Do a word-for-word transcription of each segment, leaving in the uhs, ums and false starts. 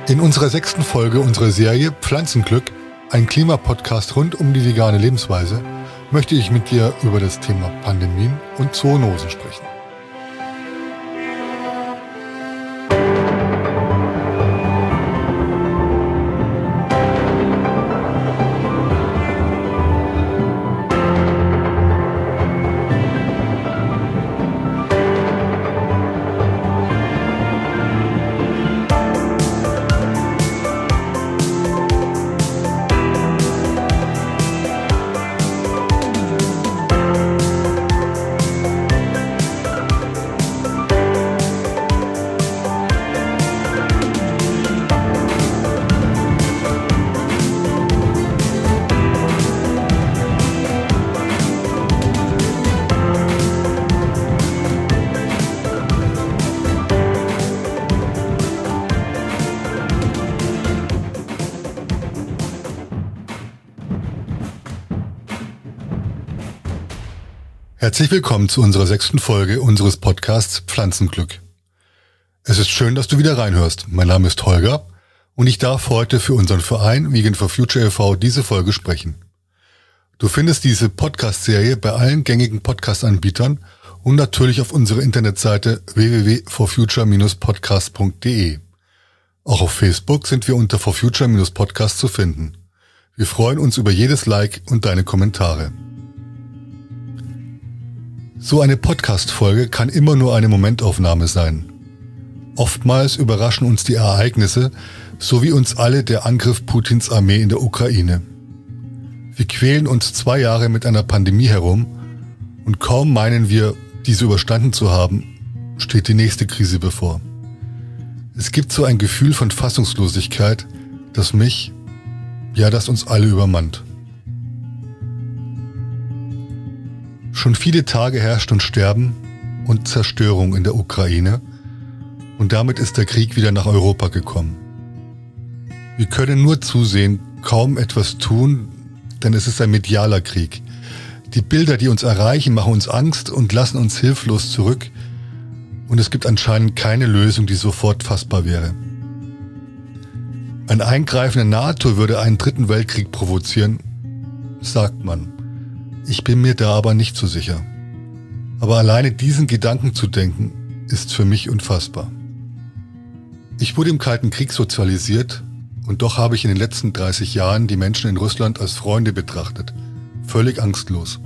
In unserer sechsten Folge unserer Serie Pflanzenglück, ein Klimapodcast rund um die vegane Lebensweise, möchte ich mit dir über das Thema Pandemien und Zoonosen sprechen. Herzlich willkommen zu unserer sechsten Folge unseres Podcasts Pflanzenglück. Es ist schön, dass du wieder reinhörst. Mein Name ist Holger und ich darf heute für unseren Verein Vegan for Future e V diese Folge sprechen. Du findest diese Podcast-Serie bei allen gängigen Podcast-Anbietern und natürlich auf unserer Internetseite w w w punkt for future dash podcast punkt d e. Auch auf Facebook sind wir unter for future dash podcast zu finden. Wir freuen uns über jedes Like und deine Kommentare. So eine Podcast-Folge kann immer nur eine Momentaufnahme sein. Oftmals überraschen uns die Ereignisse, so wie uns alle der Angriff Putins Armee in der Ukraine. Wir quälen uns zwei Jahre mit einer Pandemie herum und kaum meinen wir, diese überstanden zu haben, steht die nächste Krise bevor. Es gibt so ein Gefühl von Fassungslosigkeit, das mich, ja, das uns alle übermannt. Schon viele Tage herrscht und Sterben und Zerstörung in der Ukraine und damit ist der Krieg wieder nach Europa gekommen. Wir können nur zusehen, kaum etwas tun, denn es ist ein medialer Krieg. Die Bilder, die uns erreichen, machen uns Angst und lassen uns hilflos zurück und es gibt anscheinend keine Lösung, die sofort fassbar wäre. Ein Eingreifen der NATO würde einen dritten Weltkrieg provozieren, sagt man. Ich bin mir da aber nicht so sicher. Aber alleine diesen Gedanken zu denken, ist für mich unfassbar. Ich wurde im Kalten Krieg sozialisiert und doch habe ich in den letzten dreißig Jahren die Menschen in Russland als Freunde betrachtet, völlig angstlos.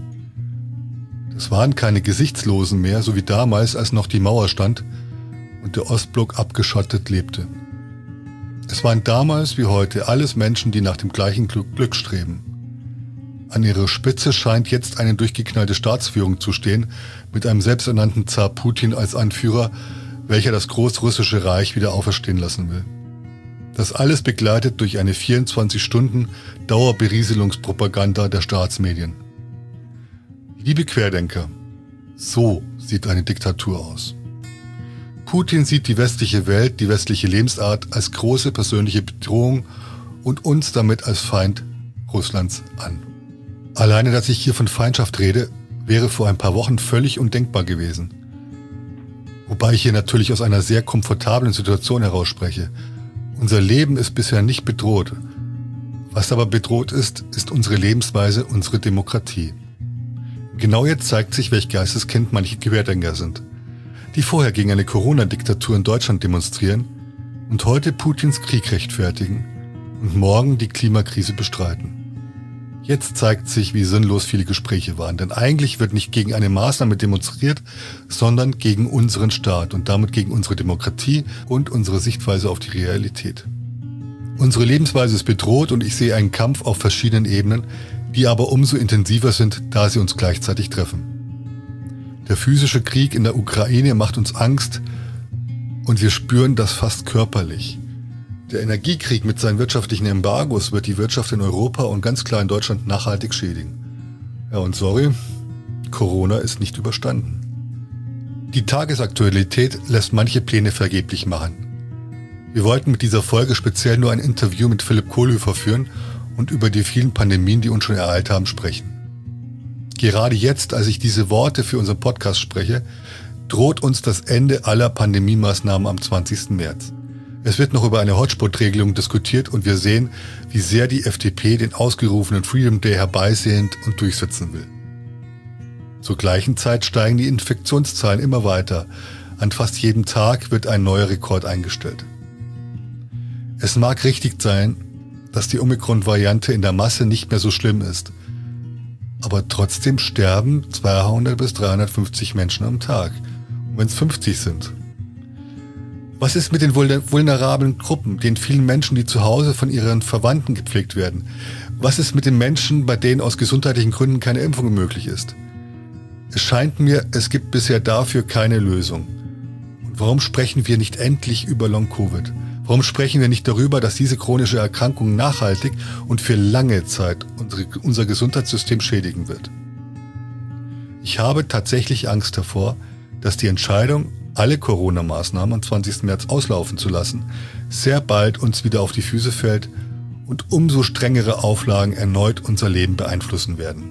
Das waren keine Gesichtslosen mehr, so wie damals, als noch die Mauer stand und der Ostblock abgeschottet lebte. Es waren damals wie heute alles Menschen, die nach dem gleichen Glück, Glück streben. An ihrer Spitze scheint jetzt eine durchgeknallte Staatsführung zu stehen, mit einem selbsternannten Zar Putin als Anführer, welcher das Großrussische Reich wieder auferstehen lassen will. Das alles begleitet durch eine vierundzwanzig Stunden Dauerberieselungspropaganda der Staatsmedien. Liebe Querdenker, so sieht eine Diktatur aus. Putin sieht die westliche Welt, die westliche Lebensart als große persönliche Bedrohung und uns damit als Feind Russlands an. Alleine, dass ich hier von Feindschaft rede, wäre vor ein paar Wochen völlig undenkbar gewesen. Wobei ich hier natürlich aus einer sehr komfortablen Situation heraus spreche. Unser Leben ist bisher nicht bedroht. Was aber bedroht ist, ist unsere Lebensweise, unsere Demokratie. Genau jetzt zeigt sich, welch Geisteskind manche Querdenker sind, die vorher gegen eine Corona-Diktatur in Deutschland demonstrieren und heute Putins Krieg rechtfertigen und morgen die Klimakrise bestreiten. Jetzt zeigt sich, wie sinnlos viele Gespräche waren, denn eigentlich wird nicht gegen eine Maßnahme demonstriert, sondern gegen unseren Staat und damit gegen unsere Demokratie und unsere Sichtweise auf die Realität. Unsere Lebensweise ist bedroht und ich sehe einen Kampf auf verschiedenen Ebenen, die aber umso intensiver sind, da sie uns gleichzeitig treffen. Der physische Krieg in der Ukraine macht uns Angst und wir spüren das fast körperlich. Der Energiekrieg mit seinen wirtschaftlichen Embargos wird die Wirtschaft in Europa und ganz klar in Deutschland nachhaltig schädigen. Ja und sorry, Corona ist nicht überstanden. Die Tagesaktualität lässt manche Pläne vergeblich machen. Wir wollten mit dieser Folge speziell nur ein Interview mit Philipp Kohlhöfer führen und über die vielen Pandemien, die uns schon ereilt haben, sprechen. Gerade jetzt, als ich diese Worte für unseren Podcast spreche, droht uns das Ende aller Pandemiemaßnahmen am zwanzigsten März. Es wird noch über eine Hotspot-Regelung diskutiert und wir sehen, wie sehr die F D P den ausgerufenen Freedom Day herbeisehnt und durchsetzen will. Zur gleichen Zeit steigen die Infektionszahlen immer weiter. An fast jedem Tag wird ein neuer Rekord eingestellt. Es mag richtig sein, dass die Omikron-Variante in der Masse nicht mehr so schlimm ist. Aber trotzdem sterben zweihundert bis dreihundertfünfzig Menschen am Tag. Und wenn es fünfzig sind. Was ist mit den vulnerablen Gruppen, den vielen Menschen, die zu Hause von ihren Verwandten gepflegt werden? Was ist mit den Menschen, bei denen aus gesundheitlichen Gründen keine Impfung möglich ist? Es scheint mir, es gibt bisher dafür keine Lösung. Und warum sprechen wir nicht endlich über Long-Covid? Warum sprechen wir nicht darüber, dass diese chronische Erkrankung nachhaltig und für lange Zeit unsere, unser Gesundheitssystem schädigen wird? Ich habe tatsächlich Angst davor, dass die Entscheidung, alle Corona-Maßnahmen am zwanzigsten März auslaufen zu lassen, sehr bald uns wieder auf die Füße fällt und umso strengere Auflagen erneut unser Leben beeinflussen werden.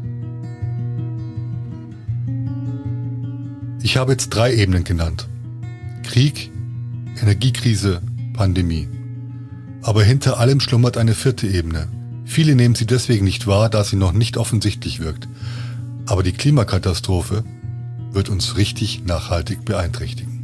Ich habe jetzt drei Ebenen genannt. Krieg, Energiekrise, Pandemie. Aber hinter allem schlummert eine vierte Ebene. Viele nehmen sie deswegen nicht wahr, da sie noch nicht offensichtlich wirkt. Aber die Klimakatastrophe wird uns richtig nachhaltig beeinträchtigen.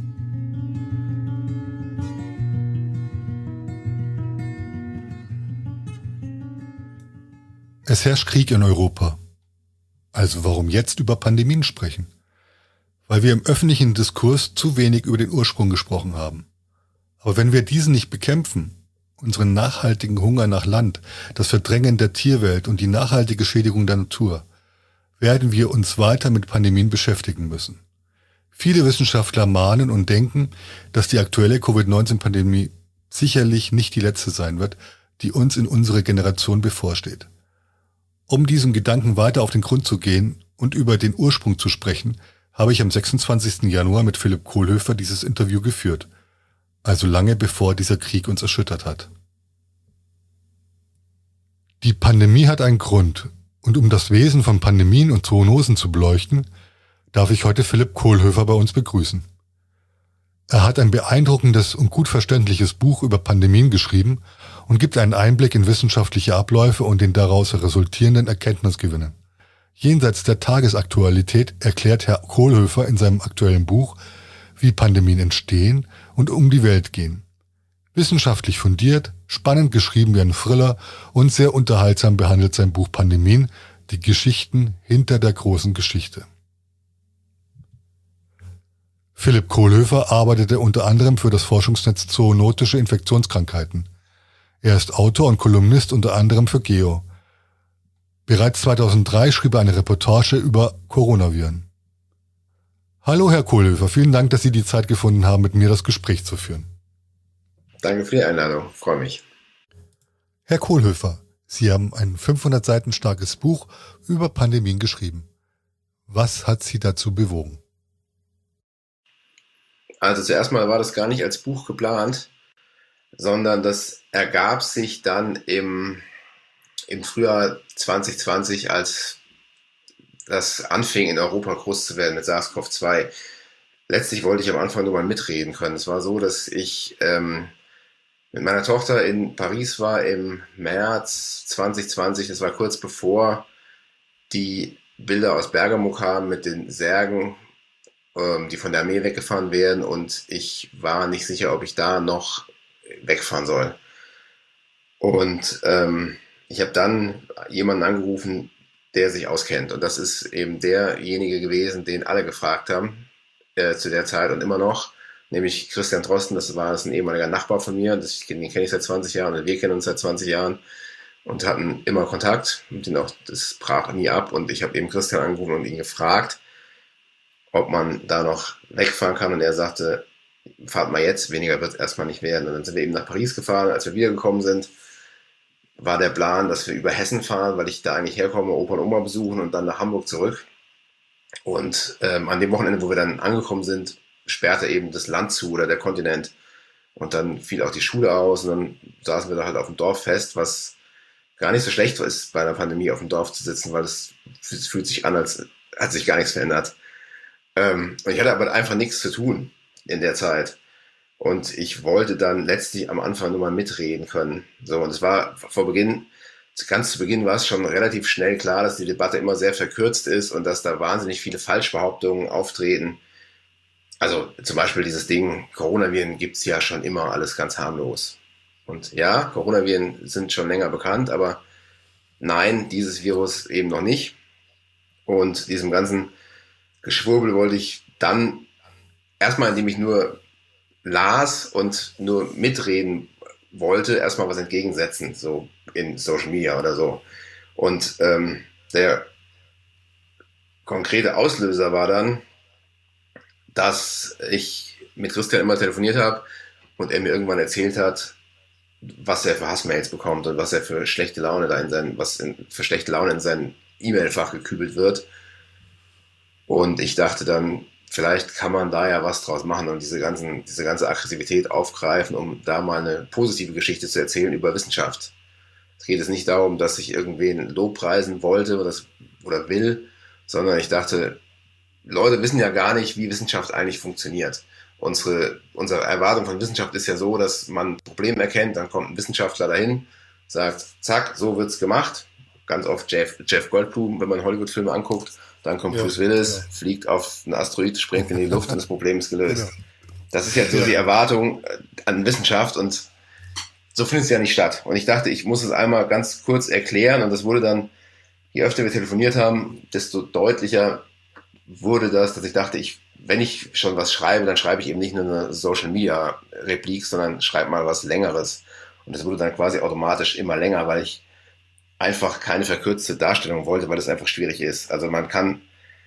Es herrscht Krieg in Europa. Also warum jetzt über Pandemien sprechen? Weil wir im öffentlichen Diskurs zu wenig über den Ursprung gesprochen haben. Aber wenn wir diesen nicht bekämpfen, unseren nachhaltigen Hunger nach Land, das Verdrängen der Tierwelt und die nachhaltige Schädigung der Natur, werden wir uns weiter mit Pandemien beschäftigen müssen. Viele Wissenschaftler mahnen und denken, dass die aktuelle Covid neunzehn Pandemie sicherlich nicht die letzte sein wird, die uns in unserer Generation bevorsteht. Um diesem Gedanken weiter auf den Grund zu gehen und über den Ursprung zu sprechen, habe ich am sechsundzwanzigsten Januar mit Philipp Kohlhöfer dieses Interview geführt, also lange bevor dieser Krieg uns erschüttert hat. Die Pandemie hat einen Grund. Und um das Wesen von Pandemien und Zoonosen zu beleuchten, darf ich heute Philipp Kohlhöfer bei uns begrüßen. Er hat ein beeindruckendes und gut verständliches Buch über Pandemien geschrieben und gibt einen Einblick in wissenschaftliche Abläufe und den daraus resultierenden Erkenntnisgewinne. Jenseits der Tagesaktualität erklärt Herr Kohlhöfer in seinem aktuellen Buch, wie Pandemien entstehen und um die Welt gehen. Wissenschaftlich fundiert, spannend geschrieben wie ein Thriller und sehr unterhaltsam behandelt sein Buch Pandemien die Geschichten hinter der großen Geschichte. Philipp Kohlhöfer arbeitete unter anderem für das Forschungsnetz Zoonotische Infektionskrankheiten. Er ist Autor und Kolumnist unter anderem für Geo. Bereits zweitausenddrei schrieb er eine Reportage über Coronaviren. Hallo Herr Kohlhöfer, vielen Dank, dass Sie die Zeit gefunden haben, mit mir das Gespräch zu führen. Danke für die Einladung, freue mich. Herr Kohlhöfer, Sie haben ein fünfhundert Seiten starkes Buch über Pandemien geschrieben. Was hat Sie dazu bewogen? Also zuerst mal war das gar nicht als Buch geplant, sondern das ergab sich dann im, im Frühjahr zwanzig zwanzig, als das anfing in Europa groß zu werden mit SARS-C o V zwei. Letztlich wollte ich am Anfang nur mal mitreden können. Es war so, dass ich ähm, mit meiner Tochter in Paris war im März zwanzig zwanzig. Das war kurz bevor die Bilder aus Bergamo kamen mit den Särgen, ähm, die von der Armee weggefahren werden. Und ich war nicht sicher, ob ich da noch wegfahren soll. Und ähm, ich habe dann jemanden angerufen, der sich auskennt. Und das ist eben derjenige gewesen, den alle gefragt haben äh, zu der Zeit und immer noch. Nämlich Christian Drosten, das war das ein ehemaliger Nachbar von mir, das, den kenne ich seit zwanzig Jahren und wir kennen uns seit zwanzig Jahren und hatten immer Kontakt mit ihm auch, das brach nie ab und ich habe eben Christian angerufen und ihn gefragt, ob man da noch wegfahren kann und er sagte, fahrt mal jetzt, weniger wird es erstmal nicht werden. Und dann sind wir eben nach Paris gefahren, als wir wiedergekommen sind, war der Plan, dass wir über Hessen fahren, weil ich da eigentlich herkomme, Opa und Oma besuchen und dann nach Hamburg zurück. Und ähm, an dem Wochenende, wo wir dann angekommen sind, sperrte eben das Land zu oder der Kontinent. Und dann fiel auch die Schule aus und dann saßen wir da halt auf dem Dorf fest, was gar nicht so schlecht ist, bei einer Pandemie auf dem Dorf zu sitzen, weil es fühlt sich an, als hat sich gar nichts verändert. Ähm, und ich hatte aber einfach nichts zu tun in der Zeit. Und ich wollte dann letztlich am Anfang nur mal mitreden können. So, und es war vor Beginn, ganz zu Beginn war es schon relativ schnell klar, dass die Debatte immer sehr verkürzt ist und dass da wahnsinnig viele Falschbehauptungen auftreten. Also zum Beispiel dieses Ding, Coronaviren gibt's ja schon immer, alles ganz harmlos. Und ja, Coronaviren sind schon länger bekannt, aber nein, dieses Virus eben noch nicht. Und diesem ganzen Geschwurbel wollte ich dann erstmal, indem ich nur las und nur mitreden wollte, erstmal was entgegensetzen, so in Social Media oder so. Und ähm, der konkrete Auslöser war dann, dass ich mit Christian immer telefoniert habe und er mir irgendwann erzählt hat, was er für Hassmails bekommt und was er für schlechte Laune da in sein, was in, für schlechte Laune in sein E-Mail-Fach gekübelt wird. Und ich dachte dann, vielleicht kann man da ja was draus machen und diese ganzen, diese ganze Aggressivität aufgreifen, um da mal eine positive Geschichte zu erzählen über Wissenschaft. Es geht jetzt nicht darum, dass ich irgendwen lobpreisen wollte oder, oder will, sondern ich dachte, Leute wissen ja gar nicht, wie Wissenschaft eigentlich funktioniert. Unsere, unsere Erwartung von Wissenschaft ist ja so, dass man ein Problem erkennt, dann kommt ein Wissenschaftler dahin, sagt, zack, so wird's gemacht. Ganz oft Jeff, Jeff Goldblum, wenn man Hollywood-Filme anguckt, dann kommt ja, Bruce Willis, ja. fliegt auf einen Asteroid, springt in die Luft und das Problem ist gelöst. Genau. Das ist ja so ja. die Erwartung an Wissenschaft und so findet es ja nicht statt. Und ich dachte, ich muss es einmal ganz kurz erklären und das wurde dann, je öfter wir telefoniert haben, desto deutlicher wurde das, dass ich dachte, ich, wenn ich schon was schreibe, dann schreibe ich eben nicht nur eine Social-Media-Replik, sondern schreibe mal was Längeres. Und das wurde dann quasi automatisch immer länger, weil ich einfach keine verkürzte Darstellung wollte, weil das einfach schwierig ist. Also man kann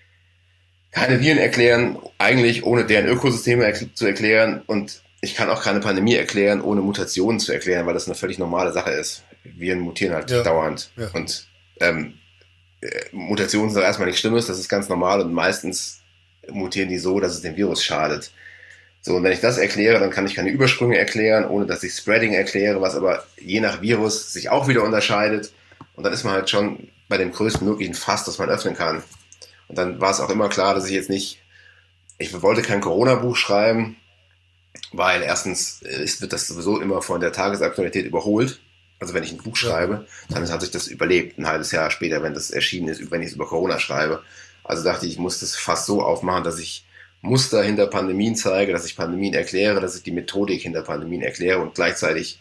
keine Viren erklären, eigentlich ohne deren Ökosysteme erkl- zu erklären und ich kann auch keine Pandemie erklären, ohne Mutationen zu erklären, weil das eine völlig normale Sache ist. Viren mutieren halt ja. dauernd ja. und ähm, Mutationen sind doch erstmal nichts Schlimmes, das ist ganz normal und meistens mutieren die so, dass es dem Virus schadet. So, und wenn ich das erkläre, dann kann ich keine Übersprünge erklären, ohne dass ich Spreading erkläre, was aber je nach Virus sich auch wieder unterscheidet. Und dann ist man halt schon bei dem größten möglichen Fass, das man öffnen kann. Und dann war es auch immer klar, dass ich jetzt nicht, ich wollte kein Corona-Buch schreiben, weil erstens ist, wird das sowieso immer von der Tagesaktualität überholt. Also wenn ich ein Buch schreibe, dann hat sich das überlebt, ein halbes Jahr später, wenn das erschienen ist, wenn ich es über Corona schreibe. Also dachte ich, ich muss das fast so aufmachen, dass ich Muster hinter Pandemien zeige, dass ich Pandemien erkläre, dass ich die Methodik hinter Pandemien erkläre und gleichzeitig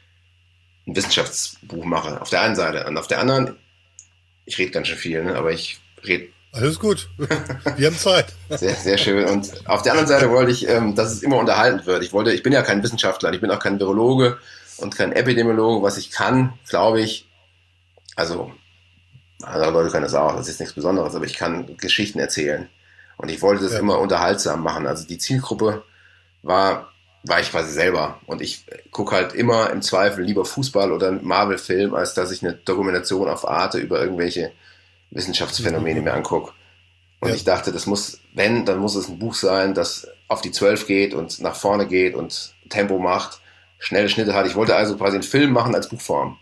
ein Wissenschaftsbuch mache. Auf der einen Seite. Und auf der anderen, ich rede ganz schön viel, ne? aber ich rede... Alles gut. Wir haben Zeit. Sehr, sehr schön. Und auf der anderen Seite wollte ich, ähm, dass es immer unterhaltend wird. Ich wollte, ich bin ja kein Wissenschaftler, ich bin auch kein Virologe und kein Epidemiologe. Was ich kann, glaube ich, also andere Leute können das auch, das ist nichts Besonderes, aber ich kann Geschichten erzählen. Und ich wollte das ja. immer unterhaltsam machen. Also die Zielgruppe war, war ich quasi selber. Und ich gucke halt immer im Zweifel lieber Fußball oder einen Marvel-Film, als dass ich eine Dokumentation auf Arte über irgendwelche Wissenschaftsphänomene mhm. mir angucke. Und ja. ich dachte, das muss, wenn, dann muss es ein Buch sein, das auf die zwölf geht und nach vorne geht und Tempo macht, schnelle Schnitte hat. Ich wollte also quasi einen Film machen als Buchform.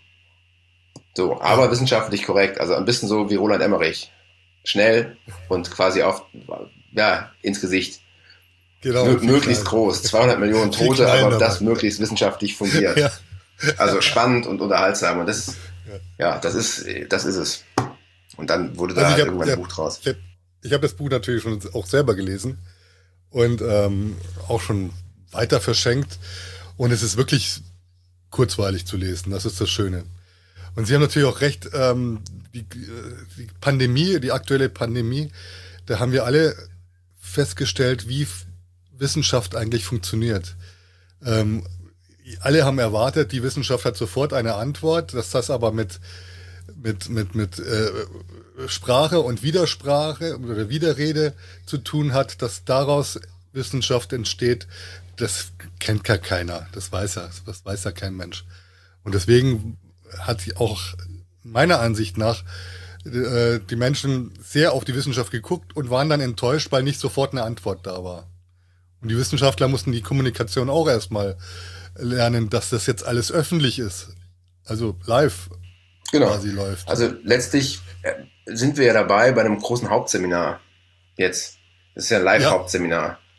So, aber ja. wissenschaftlich korrekt. Also ein bisschen so wie Roland Emmerich. Schnell und quasi auf, ja, ins Gesicht. Genau, M- möglichst klein. Groß. zweihundert Millionen Tote, aber das dabei. Möglichst wissenschaftlich fundiert. Ja. Also spannend und unterhaltsam. Und das, ja, das ist, das ist es. Und dann wurde da also hab, irgendwann ein Buch draus. Ich habe hab das Buch natürlich schon auch selber gelesen und ähm, auch schon weiter verschenkt. Und es ist wirklich kurzweilig zu lesen. Das ist das Schöne. Und Sie haben natürlich auch recht, ähm, die, die Pandemie, die aktuelle Pandemie, da haben wir alle festgestellt, wie Wissenschaft eigentlich funktioniert. Ähm, alle haben erwartet, die Wissenschaft hat sofort eine Antwort, dass das aber mit mit mit mit äh, Sprache und Widersprache oder Widerrede zu tun hat, dass daraus Wissenschaft entsteht, das kennt gar keiner, das weiß ja, das weiß ja kein Mensch. Und deswegen hat auch meiner Ansicht nach äh, die Menschen sehr auf die Wissenschaft geguckt und waren dann enttäuscht, weil nicht sofort eine Antwort da war. Und die Wissenschaftler mussten die Kommunikation auch erstmal lernen, dass das jetzt alles öffentlich ist. Also live genau. quasi läuft. Also letztlich sind wir ja dabei bei einem großen Hauptseminar jetzt. Das ist ja ein Live-Hauptseminar.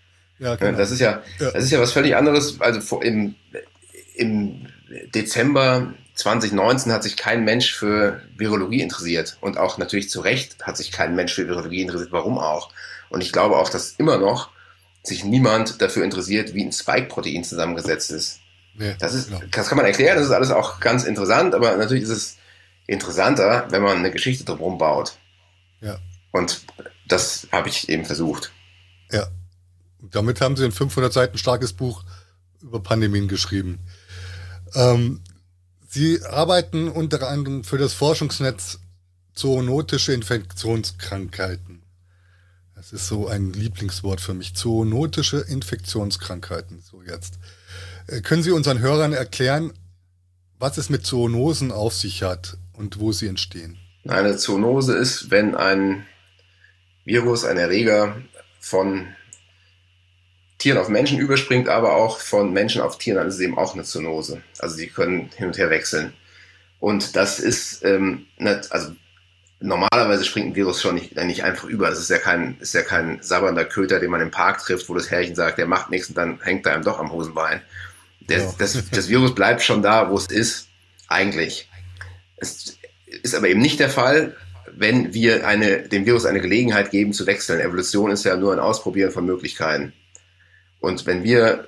Ja, genau. Das ist ja, das ist ja was völlig anderes. Also im, im Dezember zwanzig neunzehn hat sich kein Mensch für Virologie interessiert. Und auch natürlich zu Recht hat sich kein Mensch für Virologie interessiert. Warum auch? Und ich glaube auch, dass immer noch sich niemand dafür interessiert, wie ein Spike-Protein zusammengesetzt ist. Nee, das ist, genau. Das kann man erklären, das ist alles auch ganz interessant, aber natürlich ist es interessanter, wenn man eine Geschichte drumherum baut. Ja. Und das habe ich eben versucht. Ja. Und damit haben Sie ein fünfhundert Seiten starkes Buch über Pandemien geschrieben. Ähm, Sie arbeiten unter anderem für das Forschungsnetz Zoonotische Infektionskrankheiten. Das ist so ein Lieblingswort für mich. Zoonotische Infektionskrankheiten. So jetzt. Äh, können Sie unseren Hörern erklären, was es mit Zoonosen auf sich hat und wo sie entstehen? Eine Zoonose ist, wenn ein Virus, ein Erreger von Tieren auf Menschen überspringt, aber auch von Menschen auf Tieren, dann ist es eben auch eine Zoonose. Also die können hin und her wechseln. Und das ist, ähm, nicht, also normalerweise springt ein Virus schon nicht, nicht einfach über. Das ist ja kein, ist ja kein sabbernder Köter, den man im Park trifft, wo das Herrchen sagt, der macht nichts und dann hängt er einem doch am Hosenbein. Der, ja. das, das Virus bleibt schon da, wo es ist, eigentlich. Es ist aber eben nicht der Fall, wenn wir eine, dem Virus eine Gelegenheit geben zu wechseln. Evolution ist ja nur ein Ausprobieren von Möglichkeiten. Und wenn wir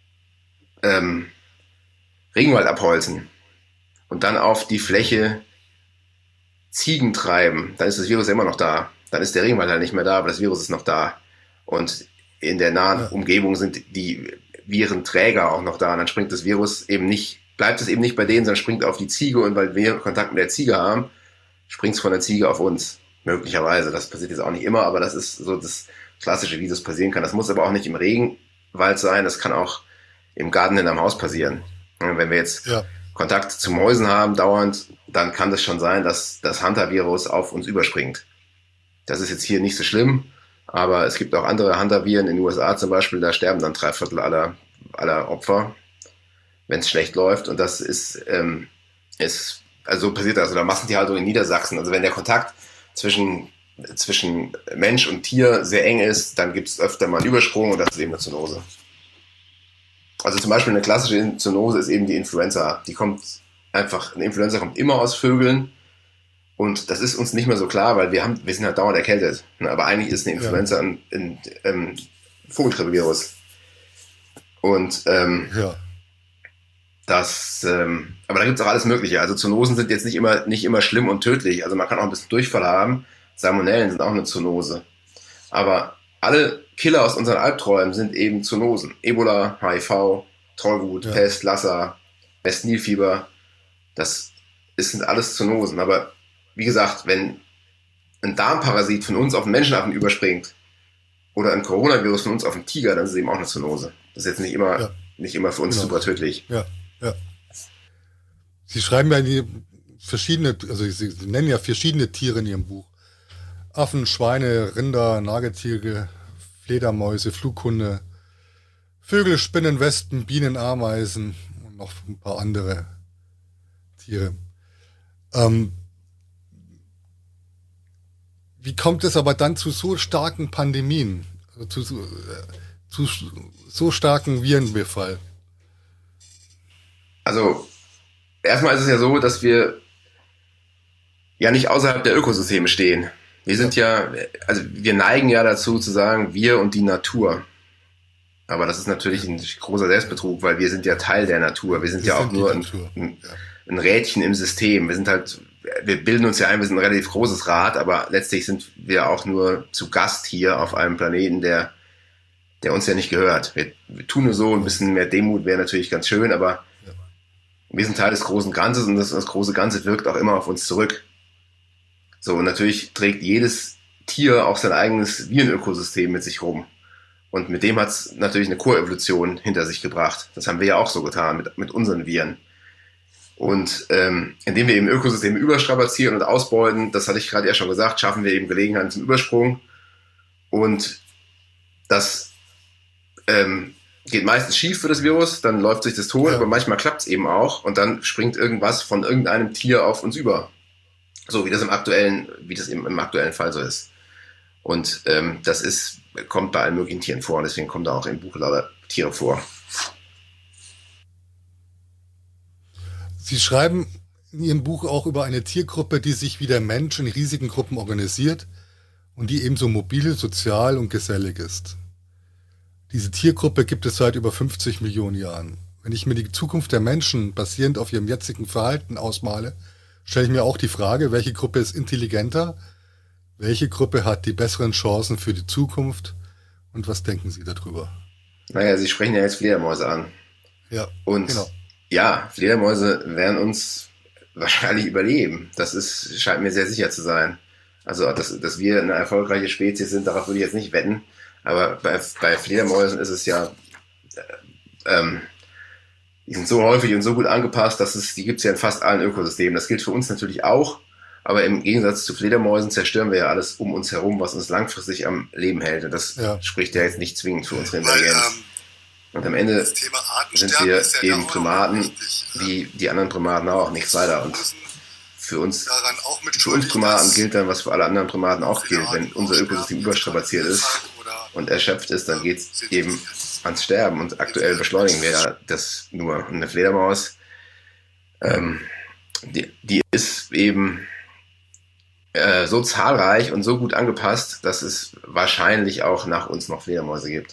ähm, Regenwald abholzen und dann auf die Fläche Ziegen treiben, dann ist das Virus immer noch da. Dann ist der Regenwald halt nicht mehr da, aber das Virus ist noch da. Und in der nahen ja. Umgebung sind die Virenträger auch noch da. Und dann springt das Virus eben nicht, bleibt es eben nicht bei denen, sondern springt auf die Ziege. Und weil wir Kontakt mit der Ziege haben, springt es von der Ziege auf uns. Möglicherweise. Das passiert jetzt auch nicht immer, aber das ist so das Klassische, wie das passieren kann. Das muss aber auch nicht im Regenwald sein. Das kann auch im Garten hinterm Haus passieren. Wenn wir jetzt ja. Kontakt zu Mäusen haben dauernd, dann kann das schon sein, dass das Hantavirus auf uns überspringt. Das ist jetzt hier nicht so schlimm, aber es gibt auch andere Hantaviren in den U S A zum Beispiel, da sterben dann drei Viertel aller, aller Opfer, wenn es schlecht läuft. Und das ist, ähm, ist also so passiert das, oder Massentierhaltung in Niedersachsen. Also wenn der Kontakt zwischen, zwischen Mensch und Tier sehr eng ist, dann gibt es öfter mal einen Übersprung und das ist eben eine Zoonose. Also zum Beispiel eine klassische Zoonose ist eben die Influenza. Die kommt einfach, eine Influenza kommt immer aus Vögeln und das ist uns nicht mehr so klar, weil wir haben, wir sind halt dauernd erkältet. Aber eigentlich ist eine Influenza ja. ein, ein, ein Vogelgrippevirus. Und ähm, ja. das, ähm, aber da gibt es auch alles Mögliche. Also Zoonosen sind jetzt nicht immer, nicht immer schlimm und tödlich. Also man kann auch ein bisschen Durchfall haben. Salmonellen sind auch eine Zoonose. Aber alle Killer aus unseren Albträumen sind eben Zoonosen. Ebola, H I V, Tollwut, ja. Pest, Lassa, West-Nil-Fieber. Das ist, sind alles Zoonosen. Aber wie gesagt, wenn ein Darmparasit von uns auf einen Menschenaffen überspringt oder ein Coronavirus von uns auf einen Tiger, dann ist es eben auch eine Zoonose. Das ist jetzt nicht immer, ja. nicht immer für uns genau. super tödlich. Ja, ja. Sie schreiben ja die verschiedene, also Sie nennen ja verschiedene Tiere in Ihrem Buch. Affen, Schweine, Rinder, Nagetiere, Fledermäuse, Flughunde, Vögel, Spinnen, Wespen, Bienen, Ameisen und noch ein paar andere Tiere. Ähm, wie kommt es aber dann zu so starken Pandemien, also zu, zu, zu so starken Virenbefall? Also erstmal ist es ja so, dass wir ja nicht außerhalb der Ökosysteme stehen. Wir sind ja, also wir neigen ja dazu zu sagen, wir und die Natur. Aber das ist natürlich ein großer Selbstbetrug, weil wir sind ja Teil der Natur. Wir sind wir ja sind auch nur ein, ein, ein Rädchen im System. Wir sind halt, wir bilden uns ja ein, wir sind ein relativ großes Rad, aber letztlich sind wir auch nur zu Gast hier auf einem Planeten, der, der uns ja nicht gehört. Wir, wir tun nur so, ein bisschen mehr Demut wäre natürlich ganz schön, aber wir sind Teil des großen Ganzes und das, das große Ganze wirkt auch immer auf uns zurück. So, und natürlich trägt jedes Tier auch sein eigenes Virenökosystem mit sich rum. Und mit dem hat es natürlich eine Koevolution hinter sich gebracht. Das haben wir ja auch so getan mit, mit unseren Viren. Und ähm, indem wir eben Ökosysteme überstrapazieren und ausbeuten, das hatte ich gerade ja schon gesagt, schaffen wir eben Gelegenheiten zum Übersprung. Und das ähm, geht meistens schief für das Virus, dann läuft sich das tot, ja. aber manchmal klappt es eben auch und dann springt irgendwas von irgendeinem Tier auf uns über. So wie das im aktuellen, wie das eben im aktuellen Fall so ist. Und ähm, das ist, kommt bei allen möglichen Tieren vor und deswegen kommen da auch im Buch lauter Tiere vor. Sie schreiben in Ihrem Buch auch über eine Tiergruppe, die sich wie der Mensch in riesigen Gruppen organisiert und die ebenso mobil, sozial und gesellig ist. Diese Tiergruppe gibt es seit über fünfzig Millionen Jahren. Wenn ich mir die Zukunft der Menschen basierend auf ihrem jetzigen Verhalten ausmale, stelle ich mir auch die Frage, welche Gruppe ist intelligenter, welche Gruppe hat die besseren Chancen für die Zukunft und was denken Sie darüber? Naja, Sie sprechen ja jetzt Fledermäuse an. Ja, und genau. Ja, Fledermäuse werden uns wahrscheinlich überleben. Das ist, scheint mir sehr sicher zu sein. Also, dass, dass wir eine erfolgreiche Spezies sind, darauf würde ich jetzt nicht wetten. Aber bei, bei Fledermäusen ist es ja, ähm, die sind so häufig und so gut angepasst, dass es, die gibt es ja in fast allen Ökosystemen. Das gilt für uns natürlich auch. Aber im Gegensatz zu Fledermäusen zerstören wir ja alles um uns herum, was uns langfristig am Leben hält. Und das ja. spricht ja jetzt nicht zwingend für unsere Intelligenz. Weil, ähm, und am Ende sind wir ja eben Primaten, wie die anderen Primaten auch, nichts weiter. Und für uns, für uns Primaten gilt dann, was für alle anderen Primaten auch gilt. Wenn unser Ökosystem überstrapaziert ist und erschöpft ist, dann geht es eben ans Sterben. Und aktuell beschleunigen wir ja das nur. Und eine Fledermaus, ähm, die, die ist eben äh, so zahlreich und so gut angepasst, dass es wahrscheinlich auch nach uns noch Fledermäuse gibt.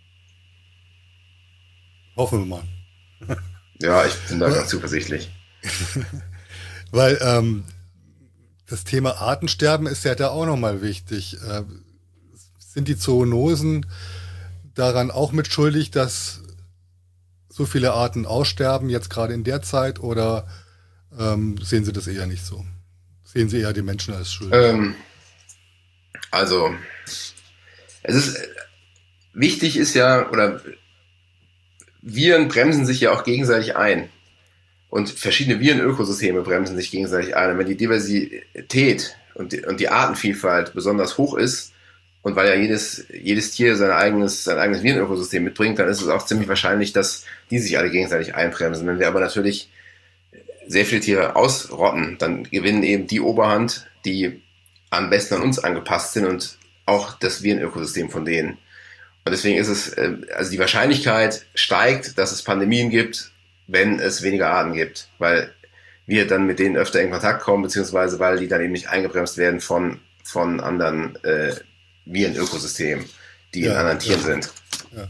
Hoffen wir mal. Ja, ich bin da ganz zuversichtlich. Weil ähm, das Thema Artensterben ist ja da auch nochmal wichtig. Äh, sind die Zoonosen daran auch mitschuldig, dass so viele Arten aussterben, jetzt gerade in der Zeit, oder ähm, sehen Sie das eher nicht so? Sehen Sie eher die Menschen als schuldig? Ähm, also, es ist, wichtig ist ja, oder Viren bremsen sich ja auch gegenseitig ein. Und verschiedene Virenökosysteme bremsen sich gegenseitig ein. Und wenn die Diversität und die, und die Artenvielfalt besonders hoch ist, und weil ja jedes, jedes Tier sein eigenes, sein eigenes Virenökosystem mitbringt, dann ist es auch ziemlich wahrscheinlich, dass die sich alle gegenseitig einbremsen. Wenn wir aber natürlich sehr viele Tiere ausrotten, dann gewinnen eben die Oberhand, die am besten an uns angepasst sind und auch das Virenökosystem von denen. Und deswegen ist es, also die Wahrscheinlichkeit steigt, dass es Pandemien gibt, wenn es weniger Arten gibt, weil wir dann mit denen öfter in Kontakt kommen, beziehungsweise weil die dann eben nicht eingebremst werden von, von anderen äh, Virenökosystemen, die ja, in anderen Tieren ja. sind. Ja.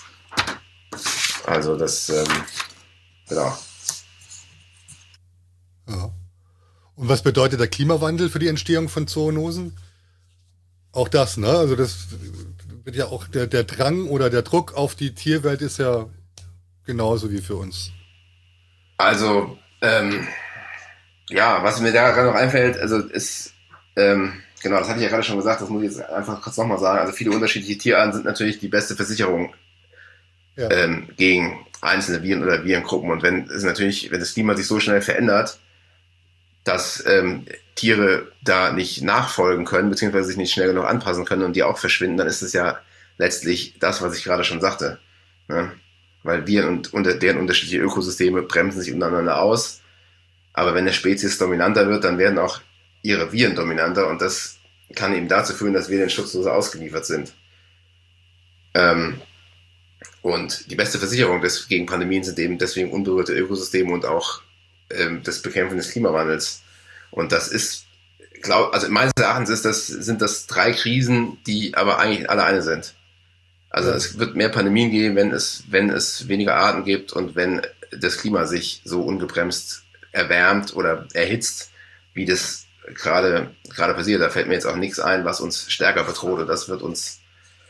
Also das, ähm, genau. Ja. Und was bedeutet der Klimawandel für die Entstehung von Zoonosen? Auch das, ne? Also das wird ja auch der, der Drang oder der Druck auf die Tierwelt ist ja genauso wie für uns. Also, ähm, ja, was mir da gerade noch einfällt, also ist, ähm, genau, das hatte ich ja gerade schon gesagt, das muss ich jetzt einfach kurz nochmal sagen. Also viele unterschiedliche Tierarten sind natürlich die beste Versicherung ja. ähm, gegen einzelne Viren oder Virengruppen. Und wenn es natürlich, wenn das Klima sich so schnell verändert, dass ähm, Tiere da nicht nachfolgen können, beziehungsweise sich nicht schnell genug anpassen können und die auch verschwinden, dann ist es ja letztlich das, was ich gerade schon sagte. Ne? Weil Viren und, und deren unterschiedliche Ökosysteme bremsen sich untereinander aus. Aber wenn eine Spezies dominanter wird, dann werden auch ihre Viren dominanter und das kann eben dazu führen, dass wir den Schutzlosen ausgeliefert sind. Ähm, und die beste Versicherung des, gegen Pandemien sind eben deswegen unberührte Ökosysteme und auch ähm, das Bekämpfen des Klimawandels. Und das ist, glaub, also meines Erachtens ist das, sind das drei Krisen, die aber eigentlich alle eine sind. Also es wird mehr Pandemien geben, wenn es, wenn es weniger Arten gibt und wenn das Klima sich so ungebremst erwärmt oder erhitzt, wie das gerade gerade passiert. Da fällt mir jetzt auch nichts ein, was uns stärker bedroht. Und das wird uns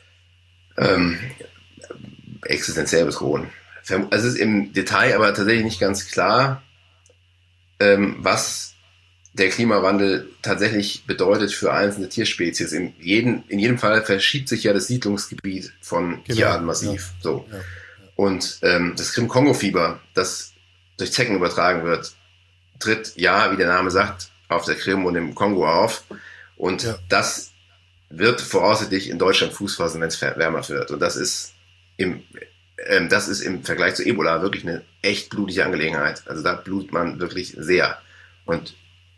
ähm, existenziell bedrohen. Es ist im Detail aber tatsächlich nicht ganz klar, ähm, was der Klimawandel tatsächlich bedeutet für einzelne Tierspezies. In jedem, in jedem Fall verschiebt sich ja das Siedlungsgebiet von genau, Tierarten massiv. Ja, so. Ja, ja. Und ähm, das Krim-Kongo-Fieber, das durch Zecken übertragen wird, tritt ja, wie der Name sagt, auf der Krim und im Kongo auf. Und ja. das wird voraussichtlich in Deutschland Fuß fassen, wenn es wärmer wird. Und das ist im ähm, das ist im Vergleich zu Ebola wirklich eine echt blutige Angelegenheit. Also da blutet man wirklich sehr. Und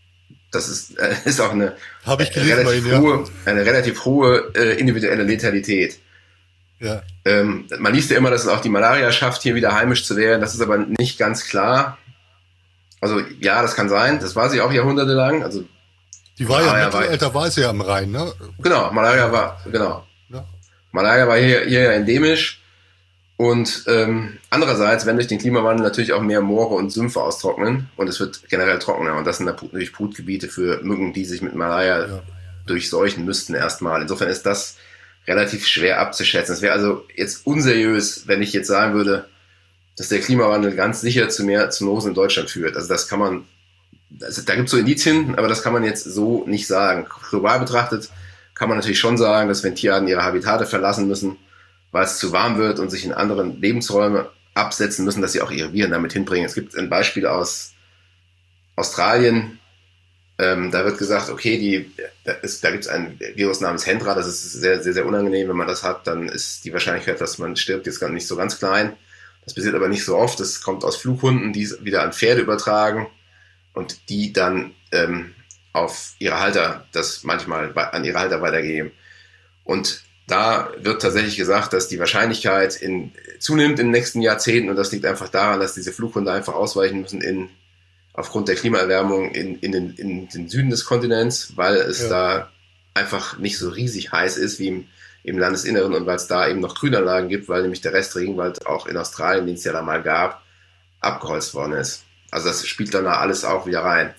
Das ist, äh, ist auch eine, Hab ich gelesen relativ, bei Ihnen, hohe, ja. eine relativ hohe äh, individuelle Letalität. Ja. Ähm, man liest ja immer, dass es auch die Malaria schafft, hier wieder heimisch zu werden. Das ist aber nicht ganz klar. Also ja, das kann sein. Das war sie auch jahrhundertelang. Also Die war Malaria ja, im Mittelalter war sie ja am Rhein, ne? Genau, Malaria war, genau. Ja. Malaria war hier, hier ja endemisch. Und ähm, andererseits, wenn durch den Klimawandel natürlich auch mehr Moore und Sümpfe austrocknen und es wird generell trockener und das sind natürlich Brutgebiete für Mücken, die sich mit Malaria Ja. durchseuchen müssten erstmal. Insofern ist das relativ schwer abzuschätzen. Es wäre also jetzt unseriös, wenn ich jetzt sagen würde, dass der Klimawandel ganz sicher zu mehr Zoonosen in Deutschland führt. Also das kann man, also da gibt es so Indizien, aber das kann man jetzt so nicht sagen. Global betrachtet kann man natürlich schon sagen, dass wenn Tierarten ihre Habitate verlassen müssen, weil es zu warm wird und sich in anderen Lebensräume absetzen müssen, dass sie auch ihre Viren damit hinbringen. Es gibt ein Beispiel aus Australien, ähm, da wird gesagt, okay, die, da, da gibt es ein Virus namens Hendra, das ist sehr, sehr, sehr unangenehm, wenn man das hat, dann ist die Wahrscheinlichkeit, dass man stirbt, jetzt gar nicht so ganz klein. Das passiert aber nicht so oft, das kommt aus Flughunden, die es wieder an Pferde übertragen und die dann ähm, auf ihre Halter, das manchmal an ihre Halter weitergeben. Und da wird tatsächlich gesagt, dass die Wahrscheinlichkeit in, zunimmt in den nächsten Jahrzehnten und das liegt einfach daran, dass diese Flughunde einfach ausweichen müssen in, aufgrund der Klimaerwärmung in, in, den, in den Süden des Kontinents, weil es ja. da einfach nicht so riesig heiß ist wie im, im Landesinneren und weil es da eben noch Grünanlagen gibt, weil nämlich der Rest Regenwald auch in Australien, den es ja da mal gab, abgeholzt worden ist. Also das spielt dann da alles auch wieder rein.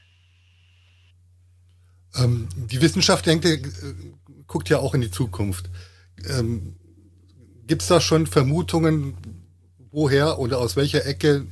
Ähm, die Wissenschaft denkt, äh, guckt ja auch in die Zukunft. Ähm, Gibt es da schon Vermutungen, woher oder aus welcher Ecke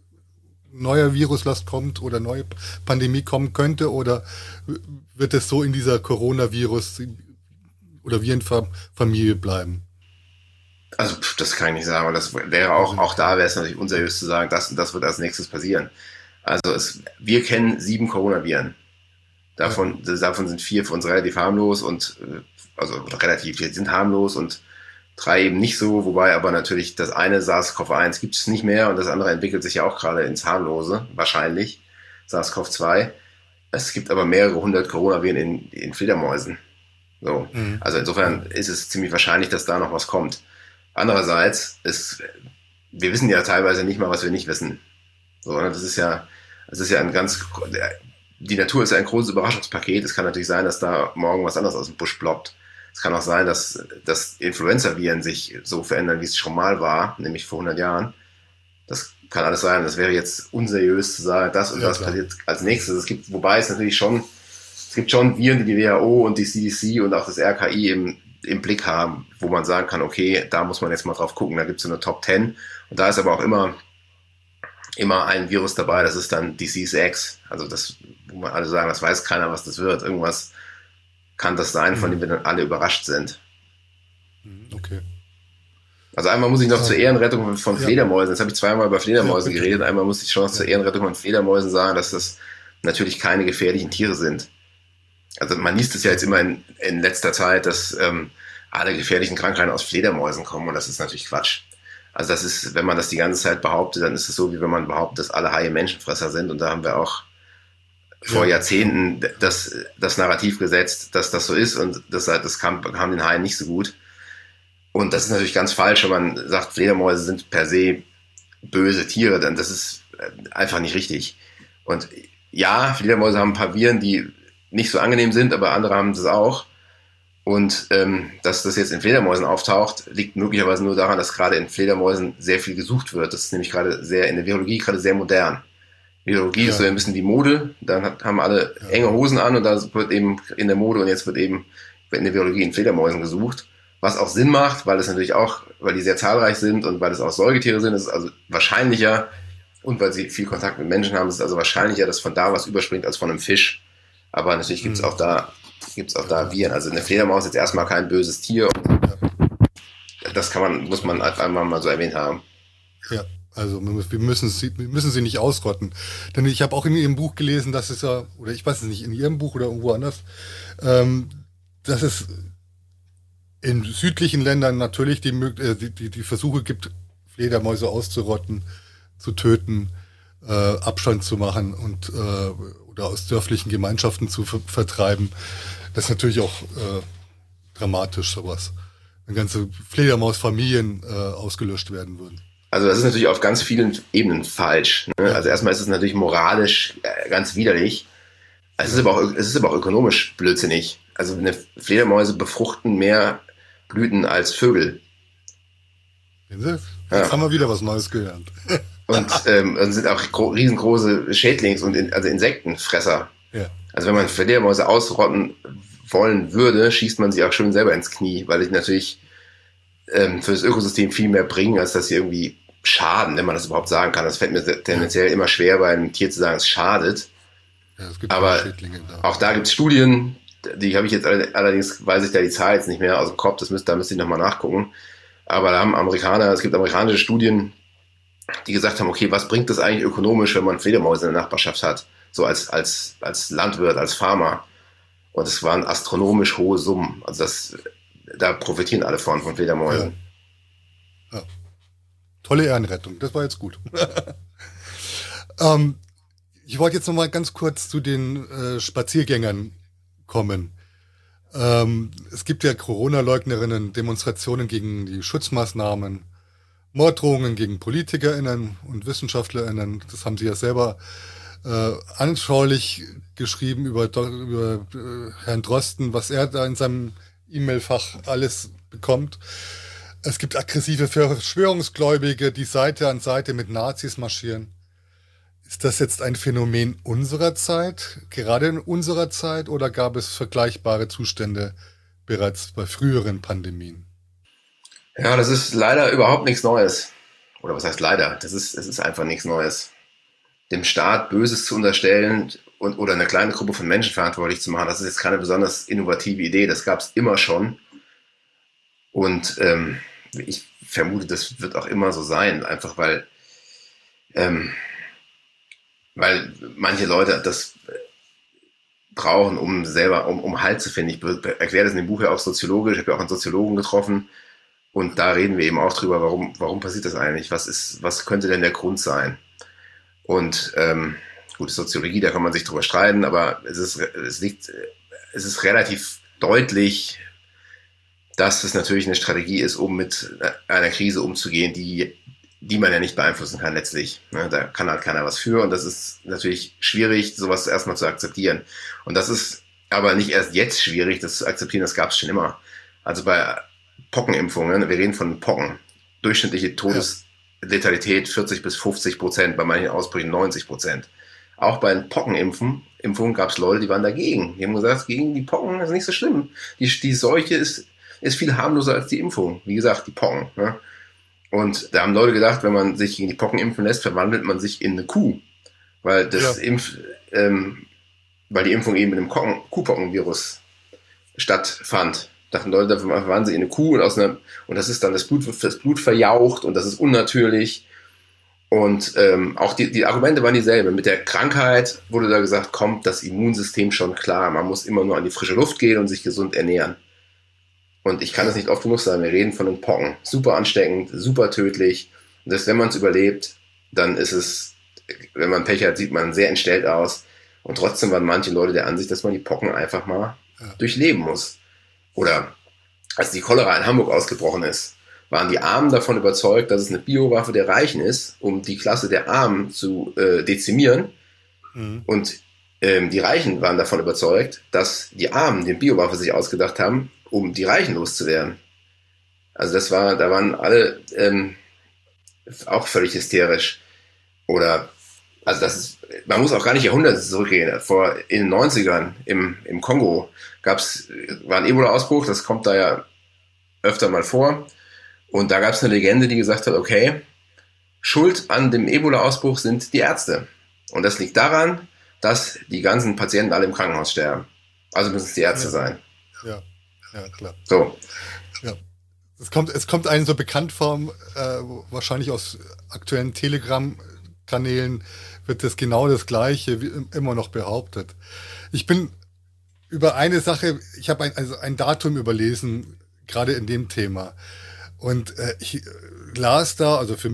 neuer Viruslast kommt oder neue Pandemie kommen könnte? Oder wird es so in dieser Coronavirus- oder Virenfamilie bleiben? Also das kann ich nicht sagen. Das wäre auch, auch da wäre es natürlich unseriös zu sagen, das und das wird als nächstes passieren. Also es, wir kennen sieben Coronaviren. Davon, ja. davon sind vier für uns relativ harmlos und also relativ, die sind harmlos und drei eben nicht so, wobei aber natürlich das eine SARS-C o V eins gibt es nicht mehr und das andere entwickelt sich ja auch gerade ins Harmlose, wahrscheinlich, SARS-C o V zwei. Es gibt aber mehrere hundert Coronaviren in, in Fledermäusen. So. Mhm. Also insofern ist es ziemlich wahrscheinlich, dass da noch was kommt. Andererseits ist, wir wissen ja teilweise nicht mal, was wir nicht wissen. So, das ist ja, das ist ja ein ganz, die Natur ist ja ein großes Überraschungspaket. Es kann natürlich sein, dass da morgen was anderes aus dem Busch ploppt. Es kann auch sein, dass, dass Influenza-Viren sich so verändern, wie es schon mal war, nämlich vor hundert Jahren. Das kann alles sein. Das wäre jetzt unseriös zu sagen, das und ja, das klar. passiert als nächstes. Es gibt, wobei es natürlich schon, es gibt schon Viren, die die W H O und die C D C und auch das R K I im, im Blick haben, wo man sagen kann, okay, da muss man jetzt mal drauf gucken. Da gibt es so eine Top zehn. Und da ist aber auch immer, immer ein Virus dabei, das ist dann Disease X. Also das, wo man alle sagen, das weiß keiner, was das wird. Irgendwas kann das sein, von dem wir dann alle überrascht sind. Okay. Also einmal muss ich noch ja. zur Ehrenrettung von Fledermäusen, jetzt habe ich zweimal über Fledermäuse ja, geredet, einmal muss ich schon noch ja. zur Ehrenrettung von Fledermäusen sagen, dass das natürlich keine gefährlichen Tiere sind. Also man liest es ja jetzt immer in, in letzter Zeit, dass ähm, alle gefährlichen Krankheiten aus Fledermäusen kommen und das ist natürlich Quatsch. Also das ist, wenn man das die ganze Zeit behauptet, dann ist es so, wie wenn man behauptet, dass alle Haie Menschenfresser sind und da haben wir auch vor ja. Jahrzehnten das, das Narrativ gesetzt, dass das so ist und das, das kam, kam den Haien nicht so gut. Und das ist natürlich ganz falsch, wenn man sagt, Fledermäuse sind per se böse Tiere, denn das ist einfach nicht richtig. Und ja, Fledermäuse haben ein paar Viren, die nicht so angenehm sind, aber andere haben das auch. Und ähm, dass das jetzt in Fledermäusen auftaucht, liegt möglicherweise nur daran, dass gerade in Fledermäusen sehr viel gesucht wird. Das ist nämlich gerade sehr, in der Virologie gerade sehr modern. Virologie ja. ist so ein bisschen wie Mode, dann hat, haben alle ja. enge Hosen an und da wird eben in der Mode und jetzt wird eben in der Virologie in Fledermäusen gesucht. Was auch Sinn macht, weil es natürlich auch, weil die sehr zahlreich sind und weil es auch Säugetiere sind, ist es also wahrscheinlicher und weil sie viel Kontakt mit Menschen haben, ist es also wahrscheinlicher, dass von da was überspringt als von einem Fisch. Aber natürlich gibt es mhm. auch da, gibt's auch da Viren. Also eine Fledermaus ist jetzt erstmal kein böses Tier. Und das kann man, muss man einfach mal so erwähnt haben. Ja, also wir müssen sie, wir müssen sie nicht ausrotten. Denn ich habe auch in Ihrem Buch gelesen, dass es ja, oder ich weiß es nicht, in Ihrem Buch oder irgendwo anders, ähm, dass es in südlichen Ländern natürlich die, die, die, die Versuche gibt, Fledermäuse auszurotten, zu töten. äh, Abstand zu machen und äh, oder aus dörflichen Gemeinschaften zu ver- vertreiben. Das ist natürlich auch äh, dramatisch, sowas. Wenn ganze Fledermausfamilien äh, ausgelöscht werden würden. Also das ist natürlich auf ganz vielen Ebenen falsch. Ne? Also erstmal ist es natürlich moralisch äh, ganz widerlich. Es ist aber auch, es ist aber auch ökonomisch blödsinnig. Also eine Fledermäuse befruchten mehr Blüten als Vögel. Jetzt Ja. haben wir wieder was Neues gelernt. Und, ähm, und sind auch gro- riesengroße Schädlings- und in, also Insektenfresser. Ja. Also wenn man Fledermäuse ausrotten wollen würde, schießt man sie auch schon selber ins Knie, weil sie natürlich ähm, für das Ökosystem viel mehr bringen, als dass sie irgendwie schaden, wenn man das überhaupt sagen kann. Das fällt mir tendenziell immer schwer, bei einem Tier zu sagen, es schadet. Ja, es gibt Aber Schädlinge da. auch da gibt es Studien, die habe ich jetzt allerdings, weiß ich da die Zahl jetzt nicht mehr aus dem Kopf, das müsste, da müsste ich nochmal nachgucken. Aber da haben Amerikaner, es gibt amerikanische Studien, die gesagt haben, okay, was bringt das eigentlich ökonomisch, wenn man Fledermäuse in der Nachbarschaft hat? So als, als, als Landwirt, als Farmer. Und es waren astronomisch hohe Summen. Also das, da profitieren alle von, von Fledermäusen. Ja. Ja. Tolle Ehrenrettung, das war jetzt gut. ähm, ich wollte jetzt noch mal ganz kurz zu den äh, Spaziergängern kommen. Ähm, es gibt ja Corona-Leugnerinnen, Demonstrationen gegen die Schutzmaßnahmen, Morddrohungen gegen PolitikerInnen und WissenschaftlerInnen. Das haben Sie ja selber äh, anschaulich geschrieben über, über äh, Herrn Drosten, was er da in seinem E-Mail-Fach alles bekommt. Es gibt aggressive Verschwörungsgläubige, die Seite an Seite mit Nazis marschieren. Ist das jetzt ein Phänomen unserer Zeit, gerade in unserer Zeit, oder gab es vergleichbare Zustände bereits bei früheren Pandemien? Ja, das ist leider überhaupt nichts Neues. Oder was heißt leider? Das ist, es ist einfach nichts Neues. Dem Staat Böses zu unterstellen und, oder eine kleine Gruppe von Menschen verantwortlich zu machen, das ist jetzt keine besonders innovative Idee. Das gab es immer schon. Und ähm, ich vermute, das wird auch immer so sein, einfach weil, ähm, weil manche Leute das brauchen, um selber, um, um Halt zu finden. Ich erkläre das in dem Buch ja auch soziologisch. Ich habe ja auch einen Soziologen getroffen. Und da reden wir eben auch drüber, warum, warum passiert das eigentlich? Was ist, was könnte denn der Grund sein? Und ähm, gut, Soziologie, da kann man sich drüber streiten, aber es ist, es liegt, es ist relativ deutlich, dass es natürlich eine Strategie ist, um mit einer Krise umzugehen, die, die man ja nicht beeinflussen kann letztlich. Ne? Da kann halt keiner was für und das ist natürlich schwierig, sowas erstmal zu akzeptieren. Und das ist aber nicht erst jetzt schwierig, das zu akzeptieren, das gab es schon immer. Also bei Pockenimpfungen, wir reden von Pocken, durchschnittliche Todesletalität vierzig bis fünfzig Prozent, bei manchen Ausbrüchen neunzig Prozent. Auch bei den Pockenimpfungen Impfungen gab es Leute, die waren dagegen. Die haben gesagt, gegen die Pocken ist nicht so schlimm. Die, die Seuche ist, ist viel harmloser als die Impfung. Wie gesagt, die Pocken. Ne? Und da haben Leute gedacht, wenn man sich gegen die Pocken impfen lässt, verwandelt man sich in eine Kuh. Weil das ja. Impf, ähm, weil die Impfung eben mit einem Kocken, Kuhpockenvirus stattfand. Dachten Leute, dafür waren sie in eine Kuh und aus einer, und das ist dann das Blut, das Blut verjaucht und das ist unnatürlich. Und ähm, auch die, die Argumente waren dieselben. Mit der Krankheit wurde da gesagt, kommt das Immunsystem schon klar. Man muss immer nur an die frische Luft gehen und sich gesund ernähren. Und ich kann das nicht oft genug sagen. Wir reden von den Pocken. Super ansteckend, super tödlich. Und das, wenn man es überlebt, dann ist es, wenn man Pech hat, sieht man sehr entstellt aus. Und trotzdem waren manche Leute der Ansicht, dass man die Pocken einfach mal ja. durchleben muss. Oder als die Cholera in Hamburg ausgebrochen ist, waren die Armen davon überzeugt, dass es eine Biowaffe der Reichen ist, um die Klasse der Armen zu äh, dezimieren. Mhm. Und ähm, die Reichen waren davon überzeugt, dass die Armen die Biowaffe sich ausgedacht haben, um die Reichen loszuwerden. Also das war, da waren alle ähm, auch völlig hysterisch. Oder, also das ist, man muss auch gar nicht Jahrhunderte zurückgehen. Vor, in den neunzigern im, im Kongo gab's, war ein Ebola-Ausbruch, das kommt da ja öfter mal vor. Und da gab es eine Legende, die gesagt hat, okay, Schuld an dem Ebola-Ausbruch sind die Ärzte. Und das liegt daran, dass die ganzen Patienten alle im Krankenhaus sterben. Also müssen es die Ärzte ja. sein. Ja, ja, klar. So. Ja. Es kommt, es kommt einem so bekannt vor, äh, wahrscheinlich aus aktuellen Telegram-Kanälen wird das genau das Gleiche wie immer noch behauptet. Ich bin über eine Sache, ich habe ein, also ein Datum überlesen, gerade in dem Thema. Und äh, ich las da, also für mich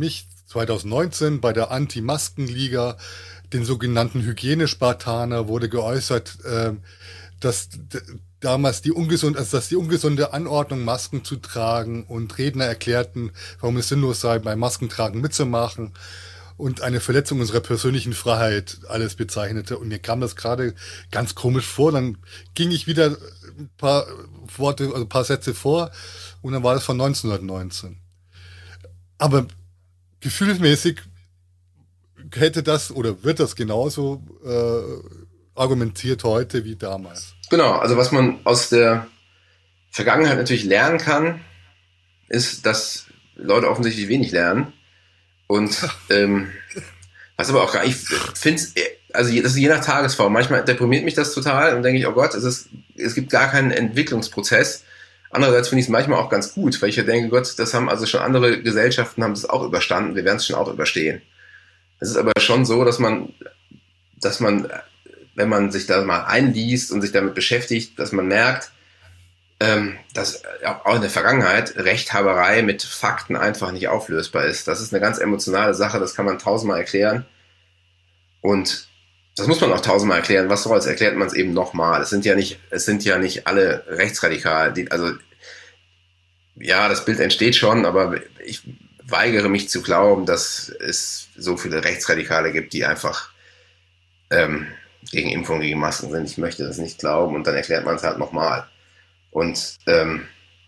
zwanzig neunzehn bei der Anti-Masken-Liga, den sogenannten Hygienespartaner, wurde geäußert, äh, dass d- damals die ungesund, also dass die ungesunde Anordnung, Masken zu tragen, und Redner erklärten, warum es sinnlos sei, beim Maskentragen mitzumachen, und eine Verletzung unserer persönlichen Freiheit alles bezeichnete. Und mir kam das gerade ganz komisch vor. Dann ging ich wieder ein paar Worte, also ein paar Sätze vor, und dann war das von neunzehnhundertneunzehn. Aber gefühlsmäßig hätte das oder wird das genauso äh, argumentiert heute wie damals. Genau, also was man aus der Vergangenheit natürlich lernen kann, ist, dass Leute offensichtlich wenig lernen. Und ähm, was aber auch gar nicht, ich finde es, also das ist je nach Tagesform. Manchmal deprimiert mich das total und denke ich, oh Gott, es ist, es gibt gar keinen Entwicklungsprozess. Andererseits finde ich es manchmal auch ganz gut, weil ich ja denke, Gott, das haben also schon andere Gesellschaften, haben das auch überstanden, wir werden es schon auch überstehen. Es ist aber schon so, dass man, dass man, wenn man sich da mal einliest und sich damit beschäftigt, dass man merkt, ähm, dass auch in der Vergangenheit Rechthaberei mit Fakten einfach nicht auflösbar ist. Das ist eine ganz emotionale Sache, das kann man tausendmal erklären. Und das muss man auch tausendmal erklären. Was soll's, erklärt man es eben nochmal. Es sind ja nicht, es sind ja nicht alle rechtsradikal. Die, also, ja, das Bild entsteht schon, aber ich weigere mich zu glauben, dass es so viele Rechtsradikale gibt, die einfach ähm, gegen Impfung, gegen Masken sind. Ich möchte das nicht glauben, und dann erklärt man es halt nochmal. Und ähm,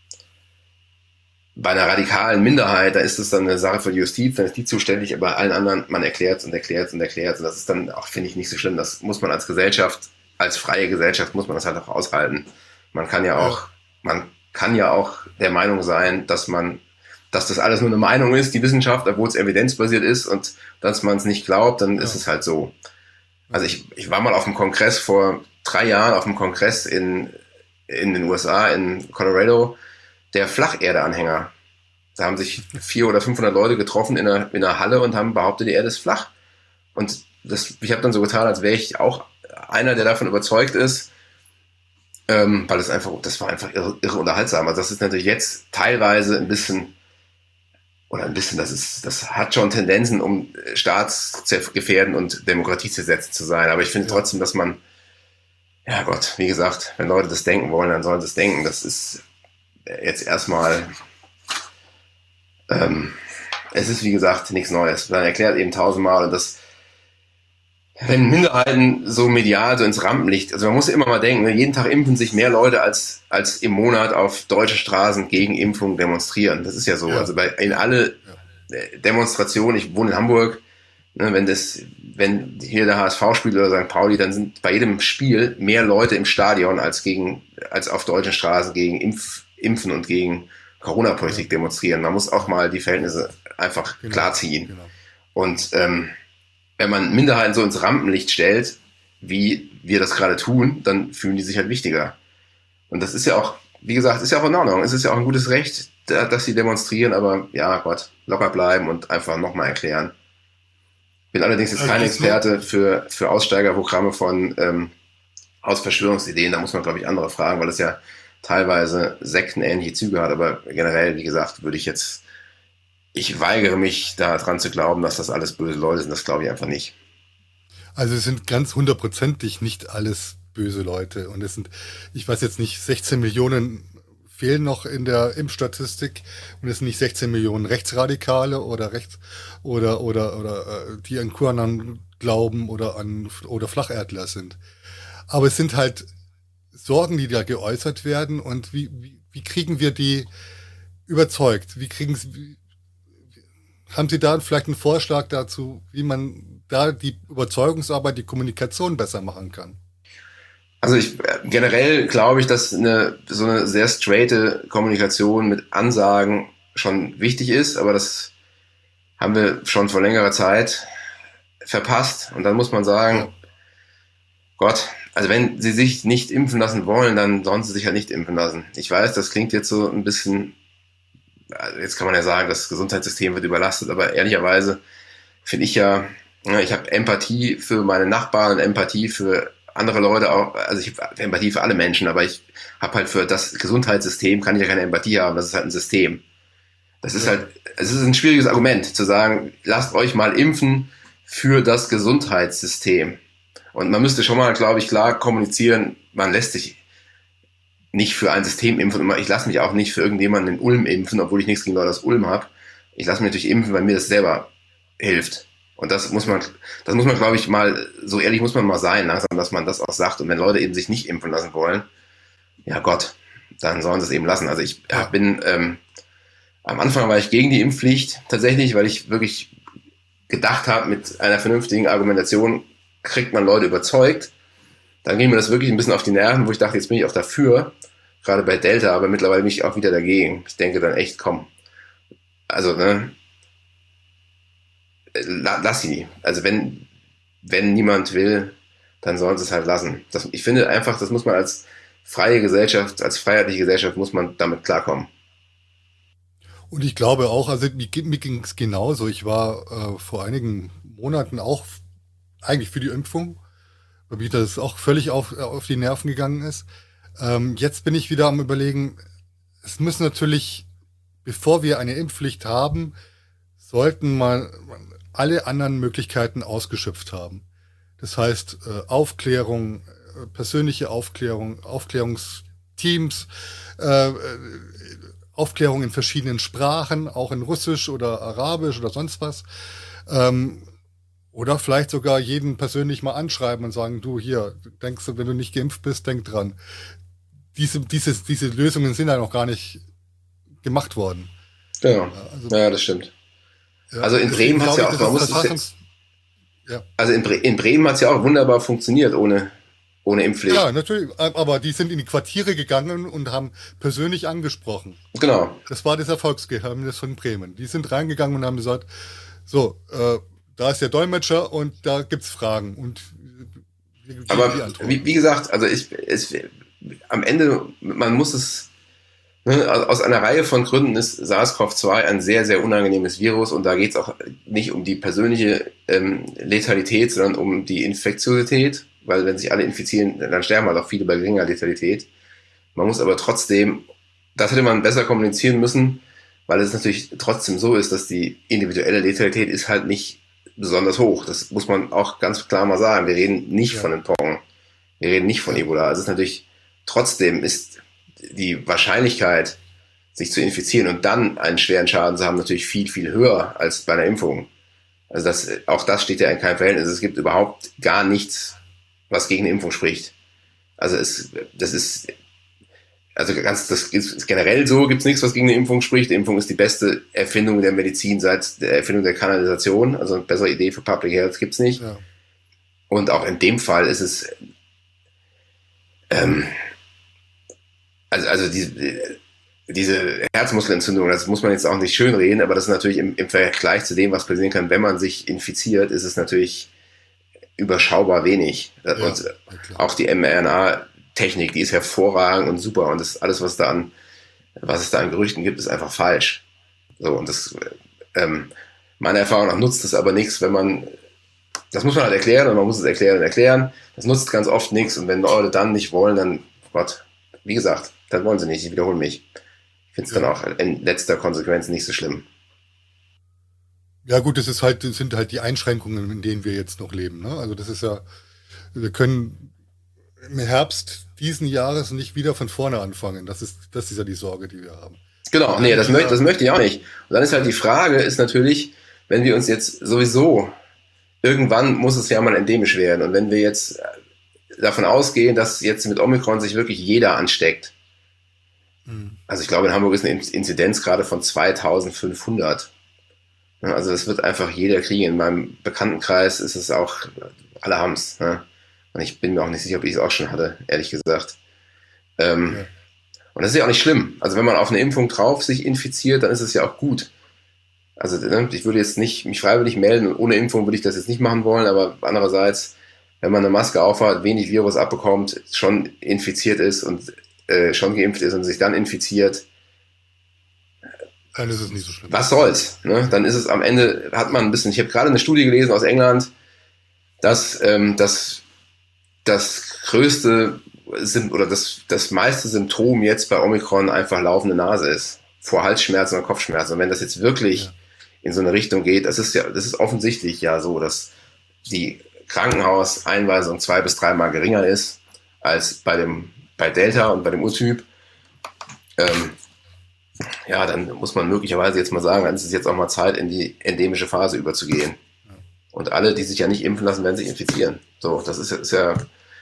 bei einer radikalen Minderheit, da ist es dann eine Sache für die Justiz, dann ist die zuständig, aber bei allen anderen, man erklärt und erklärt und erklärt. Und das ist dann auch, finde ich, nicht so schlimm. Das muss man als Gesellschaft, als freie Gesellschaft, muss man das halt auch aushalten. Man kann ja auch, man kann ja auch der Meinung sein, dass man, dass das alles nur eine Meinung ist, die Wissenschaft, obwohl es evidenzbasiert ist, und dass man es nicht glaubt, dann ist ja. es halt so. Also ich, ich war mal auf dem Kongress vor drei Jahren, auf dem Kongress in in den U S A, in Colorado, der Flacherdeanhänger. Da haben sich vierhundert oder fünfhundert Leute getroffen in einer, in einer Halle und haben behauptet, die Erde ist flach. Und das, ich habe dann so getan, als wäre ich auch einer, der davon überzeugt ist, ähm, weil es einfach, das war einfach irre, irre unterhaltsam. Also das ist natürlich jetzt teilweise ein bisschen, oder ein bisschen, das ist, das hat schon Tendenzen, um staatsgefährdend und demokratiezersetzend zu sein. Aber ich finde ja. trotzdem, dass man, ja Gott, wie gesagt, wenn Leute das denken wollen, dann sollen sie es denken. Das ist jetzt erstmal, ähm, es ist wie gesagt nichts Neues. Man erklärt eben tausendmal, und das, wenn Minderheiten so medial so ins Rampenlicht, also man muss immer mal denken, jeden Tag impfen sich mehr Leute als, als im Monat auf deutsche Straßen gegen Impfung demonstrieren. Das ist ja so. Ja. Also bei, in alle ja. Demonstrationen, ich wohne in Hamburg, ne, wenn das, wenn hier der H S V spielt oder Sankt Pauli, dann sind bei jedem Spiel mehr Leute im Stadion als gegen, als auf deutschen Straßen gegen Impf, Impfen und gegen Corona-Politik ja. demonstrieren. Man muss auch mal die Verhältnisse einfach genau. klar ziehen. Genau. Und ähm, wenn man Minderheiten so ins Rampenlicht stellt, wie wir das gerade tun, dann fühlen die sich halt wichtiger. Und das ist ja auch, wie gesagt, ist ja auch in Ordnung. Es ist ja auch ein gutes Recht, dass sie demonstrieren, aber ja Gott, locker bleiben und einfach nochmal erklären. Bin allerdings jetzt kein Experte für, für Aussteigerprogramme von ähm, aus Verschwörungsideen. Da muss man, glaube ich, andere fragen, weil es ja teilweise sektenähnliche Züge hat. Aber generell, wie gesagt, würde ich jetzt, ich weigere mich daran zu glauben, dass das alles böse Leute sind. Das glaube ich einfach nicht. Also es sind ganz hundertprozentig nicht alles böse Leute. Und es sind, ich weiß jetzt nicht, sechzehn Millionen fehlen noch in der Impfstatistik, und es sind nicht sechzehn Millionen Rechtsradikale oder Rechts oder oder oder äh, die an QAnon glauben oder an oder Flacherdler sind. Aber es sind halt Sorgen, die da geäußert werden, und wie wie, wie kriegen wir die überzeugt? Wie kriegen Sie, haben Sie da vielleicht einen Vorschlag dazu, wie man da die Überzeugungsarbeit, die Kommunikation besser machen kann? Also ich generell glaube ich, dass eine so eine sehr straighte Kommunikation mit Ansagen schon wichtig ist, aber das haben wir schon vor längerer Zeit verpasst. Und dann muss man sagen, Gott, also wenn Sie sich nicht impfen lassen wollen, dann sollen Sie sich ja nicht impfen lassen. Ich weiß, das klingt jetzt so ein bisschen, jetzt kann man ja sagen, das Gesundheitssystem wird überlastet, aber ehrlicherweise finde ich ja, ich habe Empathie für meine Nachbarn und Empathie für andere Leute auch, also ich habe Empathie für alle Menschen, aber ich habe halt für das Gesundheitssystem kann ich ja keine Empathie haben, das ist halt ein System. Das ist halt, es ist ein schwieriges Argument, zu sagen, lasst euch mal impfen für das Gesundheitssystem. Und man müsste schon mal, glaube ich, klar kommunizieren, man lässt sich nicht für ein System impfen. Und ich lasse mich auch nicht für irgendjemanden in Ulm impfen, obwohl ich nichts gegen Leute aus Ulm habe. Ich lasse mich natürlich impfen, weil mir das selber hilft. Und das muss man, das muss man, glaube ich, mal, so ehrlich muss man mal sein, langsam, dass man das auch sagt. Und wenn Leute eben sich nicht impfen lassen wollen, ja Gott, dann sollen sie es eben lassen. Also ich ja. bin, ähm, am Anfang war ich gegen die Impfpflicht tatsächlich, weil ich wirklich gedacht habe, mit einer vernünftigen Argumentation kriegt man Leute überzeugt. Dann ging mir das wirklich ein bisschen auf die Nerven, wo ich dachte, jetzt bin ich auch dafür, gerade bei Delta, aber mittlerweile bin ich auch wieder dagegen. Ich denke dann echt, komm, also, ne, lass sie. Also wenn, wenn niemand will, dann sollen sie es halt lassen. Das, ich finde einfach, das muss man als freie Gesellschaft, als freiheitliche Gesellschaft muss man damit klarkommen. Und ich glaube auch, also mir, mir ging es genauso. Ich war äh, vor einigen Monaten auch eigentlich für die Impfung, weil mir das auch völlig auf, auf die Nerven gegangen ist. Ähm, jetzt bin ich wieder am Überlegen, es müssen natürlich, bevor wir eine Impfpflicht haben, sollten mal alle anderen Möglichkeiten ausgeschöpft haben. Das heißt, äh, Aufklärung, äh, persönliche Aufklärung, Aufklärungsteams, äh, Aufklärung in verschiedenen Sprachen, auch in Russisch oder Arabisch oder sonst was. Ähm, oder vielleicht sogar jeden persönlich mal anschreiben und sagen, du hier, denkst du, wenn du nicht geimpft bist, denk dran. Diese, diese, diese Lösungen sind ja noch gar nicht gemacht worden. Genau, also, ja, das stimmt. Ja, also in Bremen hat es ja auch, man muss es ja. Also in, Bre in Bremen hat es ja auch wunderbar funktioniert ohne, ohne Impfpflicht. Ja, natürlich, aber die sind in die Quartiere gegangen und haben persönlich angesprochen. Genau. Das war das Erfolgsgeheimnis von Bremen. Die sind reingegangen und haben gesagt, so, äh, da ist der Dolmetscher und da gibt's Fragen. Und wie, aber wie, wie gesagt, also ich, es, am Ende, man muss es, aus einer Reihe von Gründen ist SARS-CoV zwei ein sehr, sehr unangenehmes Virus und da geht es auch nicht um die persönliche ähm, Letalität, sondern um die Infektiosität, weil wenn sich alle infizieren, dann sterben halt auch viele bei geringer Letalität. Man muss aber trotzdem, das hätte man besser kommunizieren müssen, weil es natürlich trotzdem so ist, dass die individuelle Letalität ist halt nicht besonders hoch. Das muss man auch ganz klar mal sagen. Wir reden nicht ja. von den Pocken, wir reden nicht von Ebola. Also es ist natürlich, trotzdem ist die Wahrscheinlichkeit, sich zu infizieren und dann einen schweren Schaden zu haben, natürlich viel, viel höher als bei einer Impfung. Also das, auch das steht ja in keinem Verhältnis. Es gibt überhaupt gar nichts, was gegen eine Impfung spricht. Also es, das ist, also ganz, das ist generell so, gibt es nichts, was gegen eine Impfung spricht. Die Impfung ist die beste Erfindung der Medizin seit der Erfindung der Kanalisation. Also eine bessere Idee für Public Health gibt's nicht. Ja. Und auch in dem Fall ist es, ähm, Also, also diese, diese Herzmuskelentzündung, das muss man jetzt auch nicht schönreden, aber das ist natürlich im, im Vergleich zu dem, was passieren kann, wenn man sich infiziert, ist es natürlich überschaubar wenig. Ja, und auch die mRNA-Technik, die ist hervorragend und super und das alles, was da an, was es da an Gerüchten gibt, ist einfach falsch. So, und das, ähm, meiner Erfahrung nach nutzt es aber nichts, wenn man, das muss man halt erklären und man muss es erklären und erklären. Das nutzt ganz oft nichts und wenn Leute dann nicht wollen, dann, Gott, wie gesagt, dann wollen sie nicht, ich wiederhole mich. Ich finde es ja. dann auch in letzter Konsequenz nicht so schlimm. Ja gut, das ist halt, das sind halt die Einschränkungen, in denen wir jetzt noch leben. Ne? Also das ist ja, wir können im Herbst diesen Jahres nicht wieder von vorne anfangen. Das ist, das ist ja die Sorge, die wir haben. Genau, nee, das möchte, das möchte ich auch nicht. Und dann ist halt die Frage, ist natürlich, wenn wir uns jetzt sowieso, irgendwann muss es ja mal endemisch werden. Und wenn wir jetzt davon ausgehen, dass jetzt mit Omikron sich wirklich jeder ansteckt. Mhm. Also ich glaube, in Hamburg ist eine Inzidenz gerade von zweitausendfünfhundert. Also das wird einfach jeder kriegen. In meinem Bekanntenkreis ist es auch, alle haben's. Ne? Und ich bin mir auch nicht sicher, ob ich es auch schon hatte, ehrlich gesagt. Ähm, ja. Und das ist ja auch nicht schlimm. Also wenn man auf eine Impfung drauf sich infiziert, dann ist es ja auch gut. Also ne, ich würde jetzt nicht mich freiwillig melden und ohne Impfung würde ich das jetzt nicht machen wollen, aber andererseits, wenn man eine Maske aufhat, wenig Virus abbekommt, schon infiziert ist und äh, schon geimpft ist und sich dann infiziert, dann ist es nicht so schlimm. Was soll's? Ne? Dann ist es am Ende, hat man ein bisschen, ich habe gerade eine Studie gelesen aus England, dass ähm, das, das größte oder das, das meiste Symptom jetzt bei Omikron einfach laufende Nase ist. vor Halsschmerzen und Kopfschmerzen. Und wenn das jetzt wirklich ja. in so eine Richtung geht, das ist ja, das ist offensichtlich ja so, dass die Krankenhauseinweisung zwei bis dreimal geringer ist als bei dem, bei Delta und bei dem U-Typ. Ähm, ja, dann muss man möglicherweise jetzt mal sagen, dann ist es jetzt auch mal Zeit, in die endemische Phase überzugehen. Und alle, die sich ja nicht impfen lassen, werden sich infizieren. So, das ist, ist ja,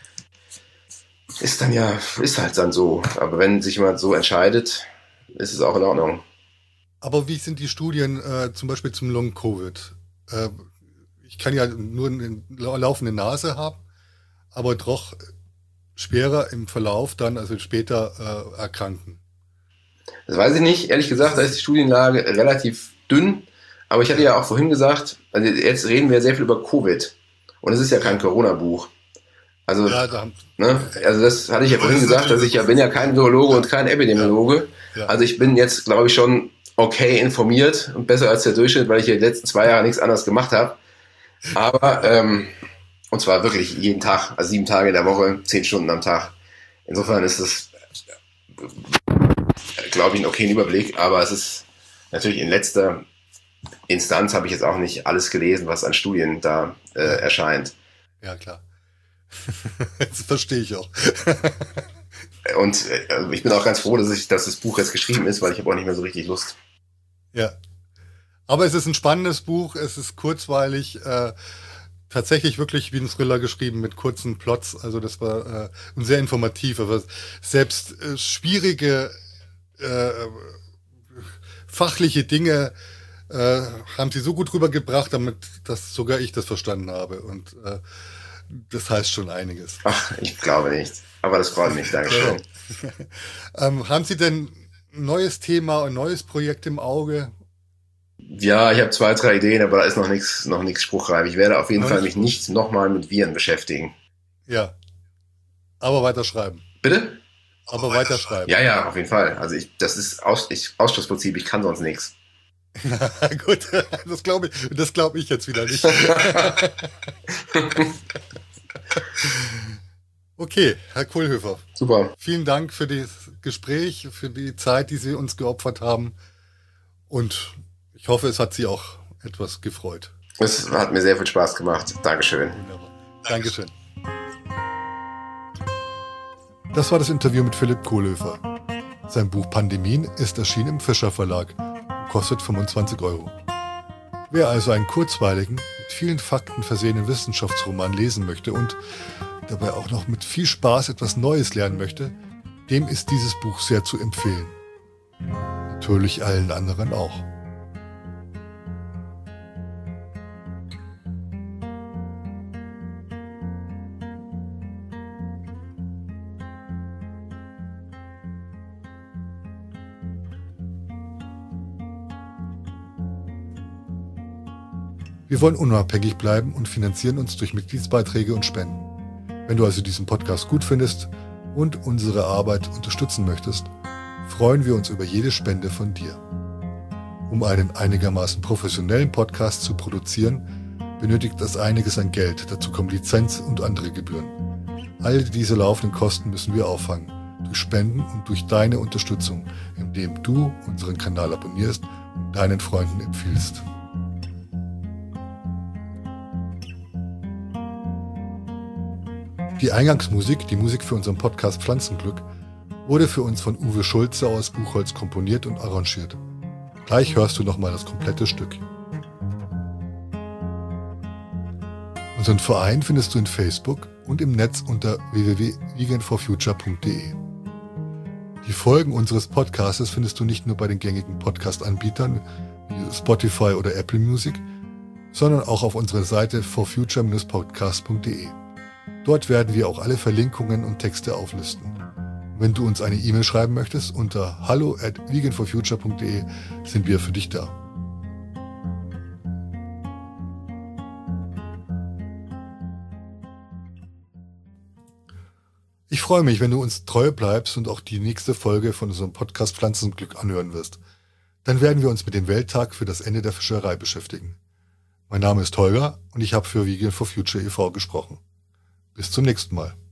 ist dann ja, ist halt dann so. Aber wenn sich jemand so entscheidet, ist es auch in Ordnung. Aber wie sind die Studien äh, zum Beispiel zum Long-Covid? Äh, ich kann ja nur eine laufende Nase haben, aber doch schwerer im Verlauf dann, also später äh, erkranken. Das weiß ich nicht. Ehrlich gesagt, da ist die Studienlage relativ dünn. Aber ich hatte ja auch vorhin gesagt, also jetzt reden wir sehr viel über Covid. Und es ist ja kein Corona-Buch. Also, ja, da, ne? also das hatte ich ja vorhin gesagt, dass ich ja bin ja kein Virologe und kein Epidemiologe. Ja. Ja. Also ich bin jetzt, glaube ich, schon okay informiert und besser als der Durchschnitt, weil ich ja die letzten zwei Jahre nichts anderes gemacht habe. Aber, ähm, und zwar wirklich jeden Tag, also sieben Tage in der Woche, zehn Stunden am Tag. Insofern ist es, glaube ich, ein okayen Überblick, aber es ist natürlich in letzter Instanz habe ich jetzt auch nicht alles gelesen, was an Studien da äh, erscheint. Ja, klar. Das verstehe ich auch. Und äh, ich bin auch ganz froh, dass, ich, dass das Buch jetzt geschrieben ist, weil ich habe auch nicht mehr so richtig Lust. Ja. Aber es ist ein spannendes Buch, es ist kurzweilig, äh, tatsächlich wirklich wie ein Thriller geschrieben mit kurzen Plots. Also das war äh, und sehr informativ. Aber selbst äh, schwierige äh, fachliche Dinge äh, haben sie so gut rübergebracht, damit dass sogar ich das verstanden habe. Und äh, das heißt schon einiges. Ach, ich glaube nicht. Aber das freut mich. Dankeschön. ähm, haben Sie denn ein neues Thema, ein neues Projekt im Auge? Ja, ich habe zwei, drei Ideen, aber da ist noch nichts noch nichts spruchreif. Ich werde auf jeden Fall mich nicht nochmal mit Viren beschäftigen. Ja, aber weiterschreiben. Bitte? Aber weiterschreiben. Ja, ja, auf jeden Fall. Also ich, das ist Aus, ich, Ausschlussprinzip, ich kann sonst nichts. Gut, das glaube ich, das glaube ich jetzt wieder nicht. Okay, Herr Kohlhöfer. Super. Vielen Dank für das Gespräch, für die Zeit, die Sie uns geopfert haben. Und ich hoffe, es hat Sie auch etwas gefreut. Es hat mir sehr viel Spaß gemacht. Dankeschön. Wunderbar. Dankeschön. Das war das Interview mit Philipp Kohlhöfer. Sein Buch Pandemien ist erschienen im Fischer Verlag und kostet fünfundzwanzig Euro. Wer also einen kurzweiligen, mit vielen Fakten versehenen Wissenschaftsroman lesen möchte und dabei auch noch mit viel Spaß etwas Neues lernen möchte, dem ist dieses Buch sehr zu empfehlen. Natürlich allen anderen auch. Wir wollen unabhängig bleiben und finanzieren uns durch Mitgliedsbeiträge und Spenden. Wenn du also diesen Podcast gut findest und unsere Arbeit unterstützen möchtest, freuen wir uns über jede Spende von dir. Um einen einigermaßen professionellen Podcast zu produzieren, benötigt das einiges an Geld. Dazu kommen Lizenz und andere Gebühren. All diese laufenden Kosten müssen wir auffangen, durch Spenden und durch deine Unterstützung, indem du unseren Kanal abonnierst und deinen Freunden empfiehlst. Die Eingangsmusik, die Musik für unseren Podcast Pflanzenglück, wurde für uns von Uwe Schulze aus Buchholz komponiert und arrangiert. Gleich hörst du nochmal das komplette Stück. Unseren Verein findest du in Facebook und im Netz unter w w w punkt vegan for future punkt d e. Die Folgen unseres Podcasts findest du nicht nur bei den gängigen Podcast-Anbietern wie Spotify oder Apple Music, sondern auch auf unserer Seite for future dash podcast punkt d e. Dort werden wir auch alle Verlinkungen und Texte auflisten. Wenn du uns eine E-Mail schreiben möchtest, unter hallo at vegan for future punkt d e sind wir für dich da. Ich freue mich, wenn du uns treu bleibst und auch die nächste Folge von unserem Podcast Pflanzenglück anhören wirst. Dann werden wir uns mit dem Welttag für das Ende der Fischerei beschäftigen. Mein Name ist Holger und ich habe für Vegan for Future e V gesprochen. Bis zum nächsten Mal.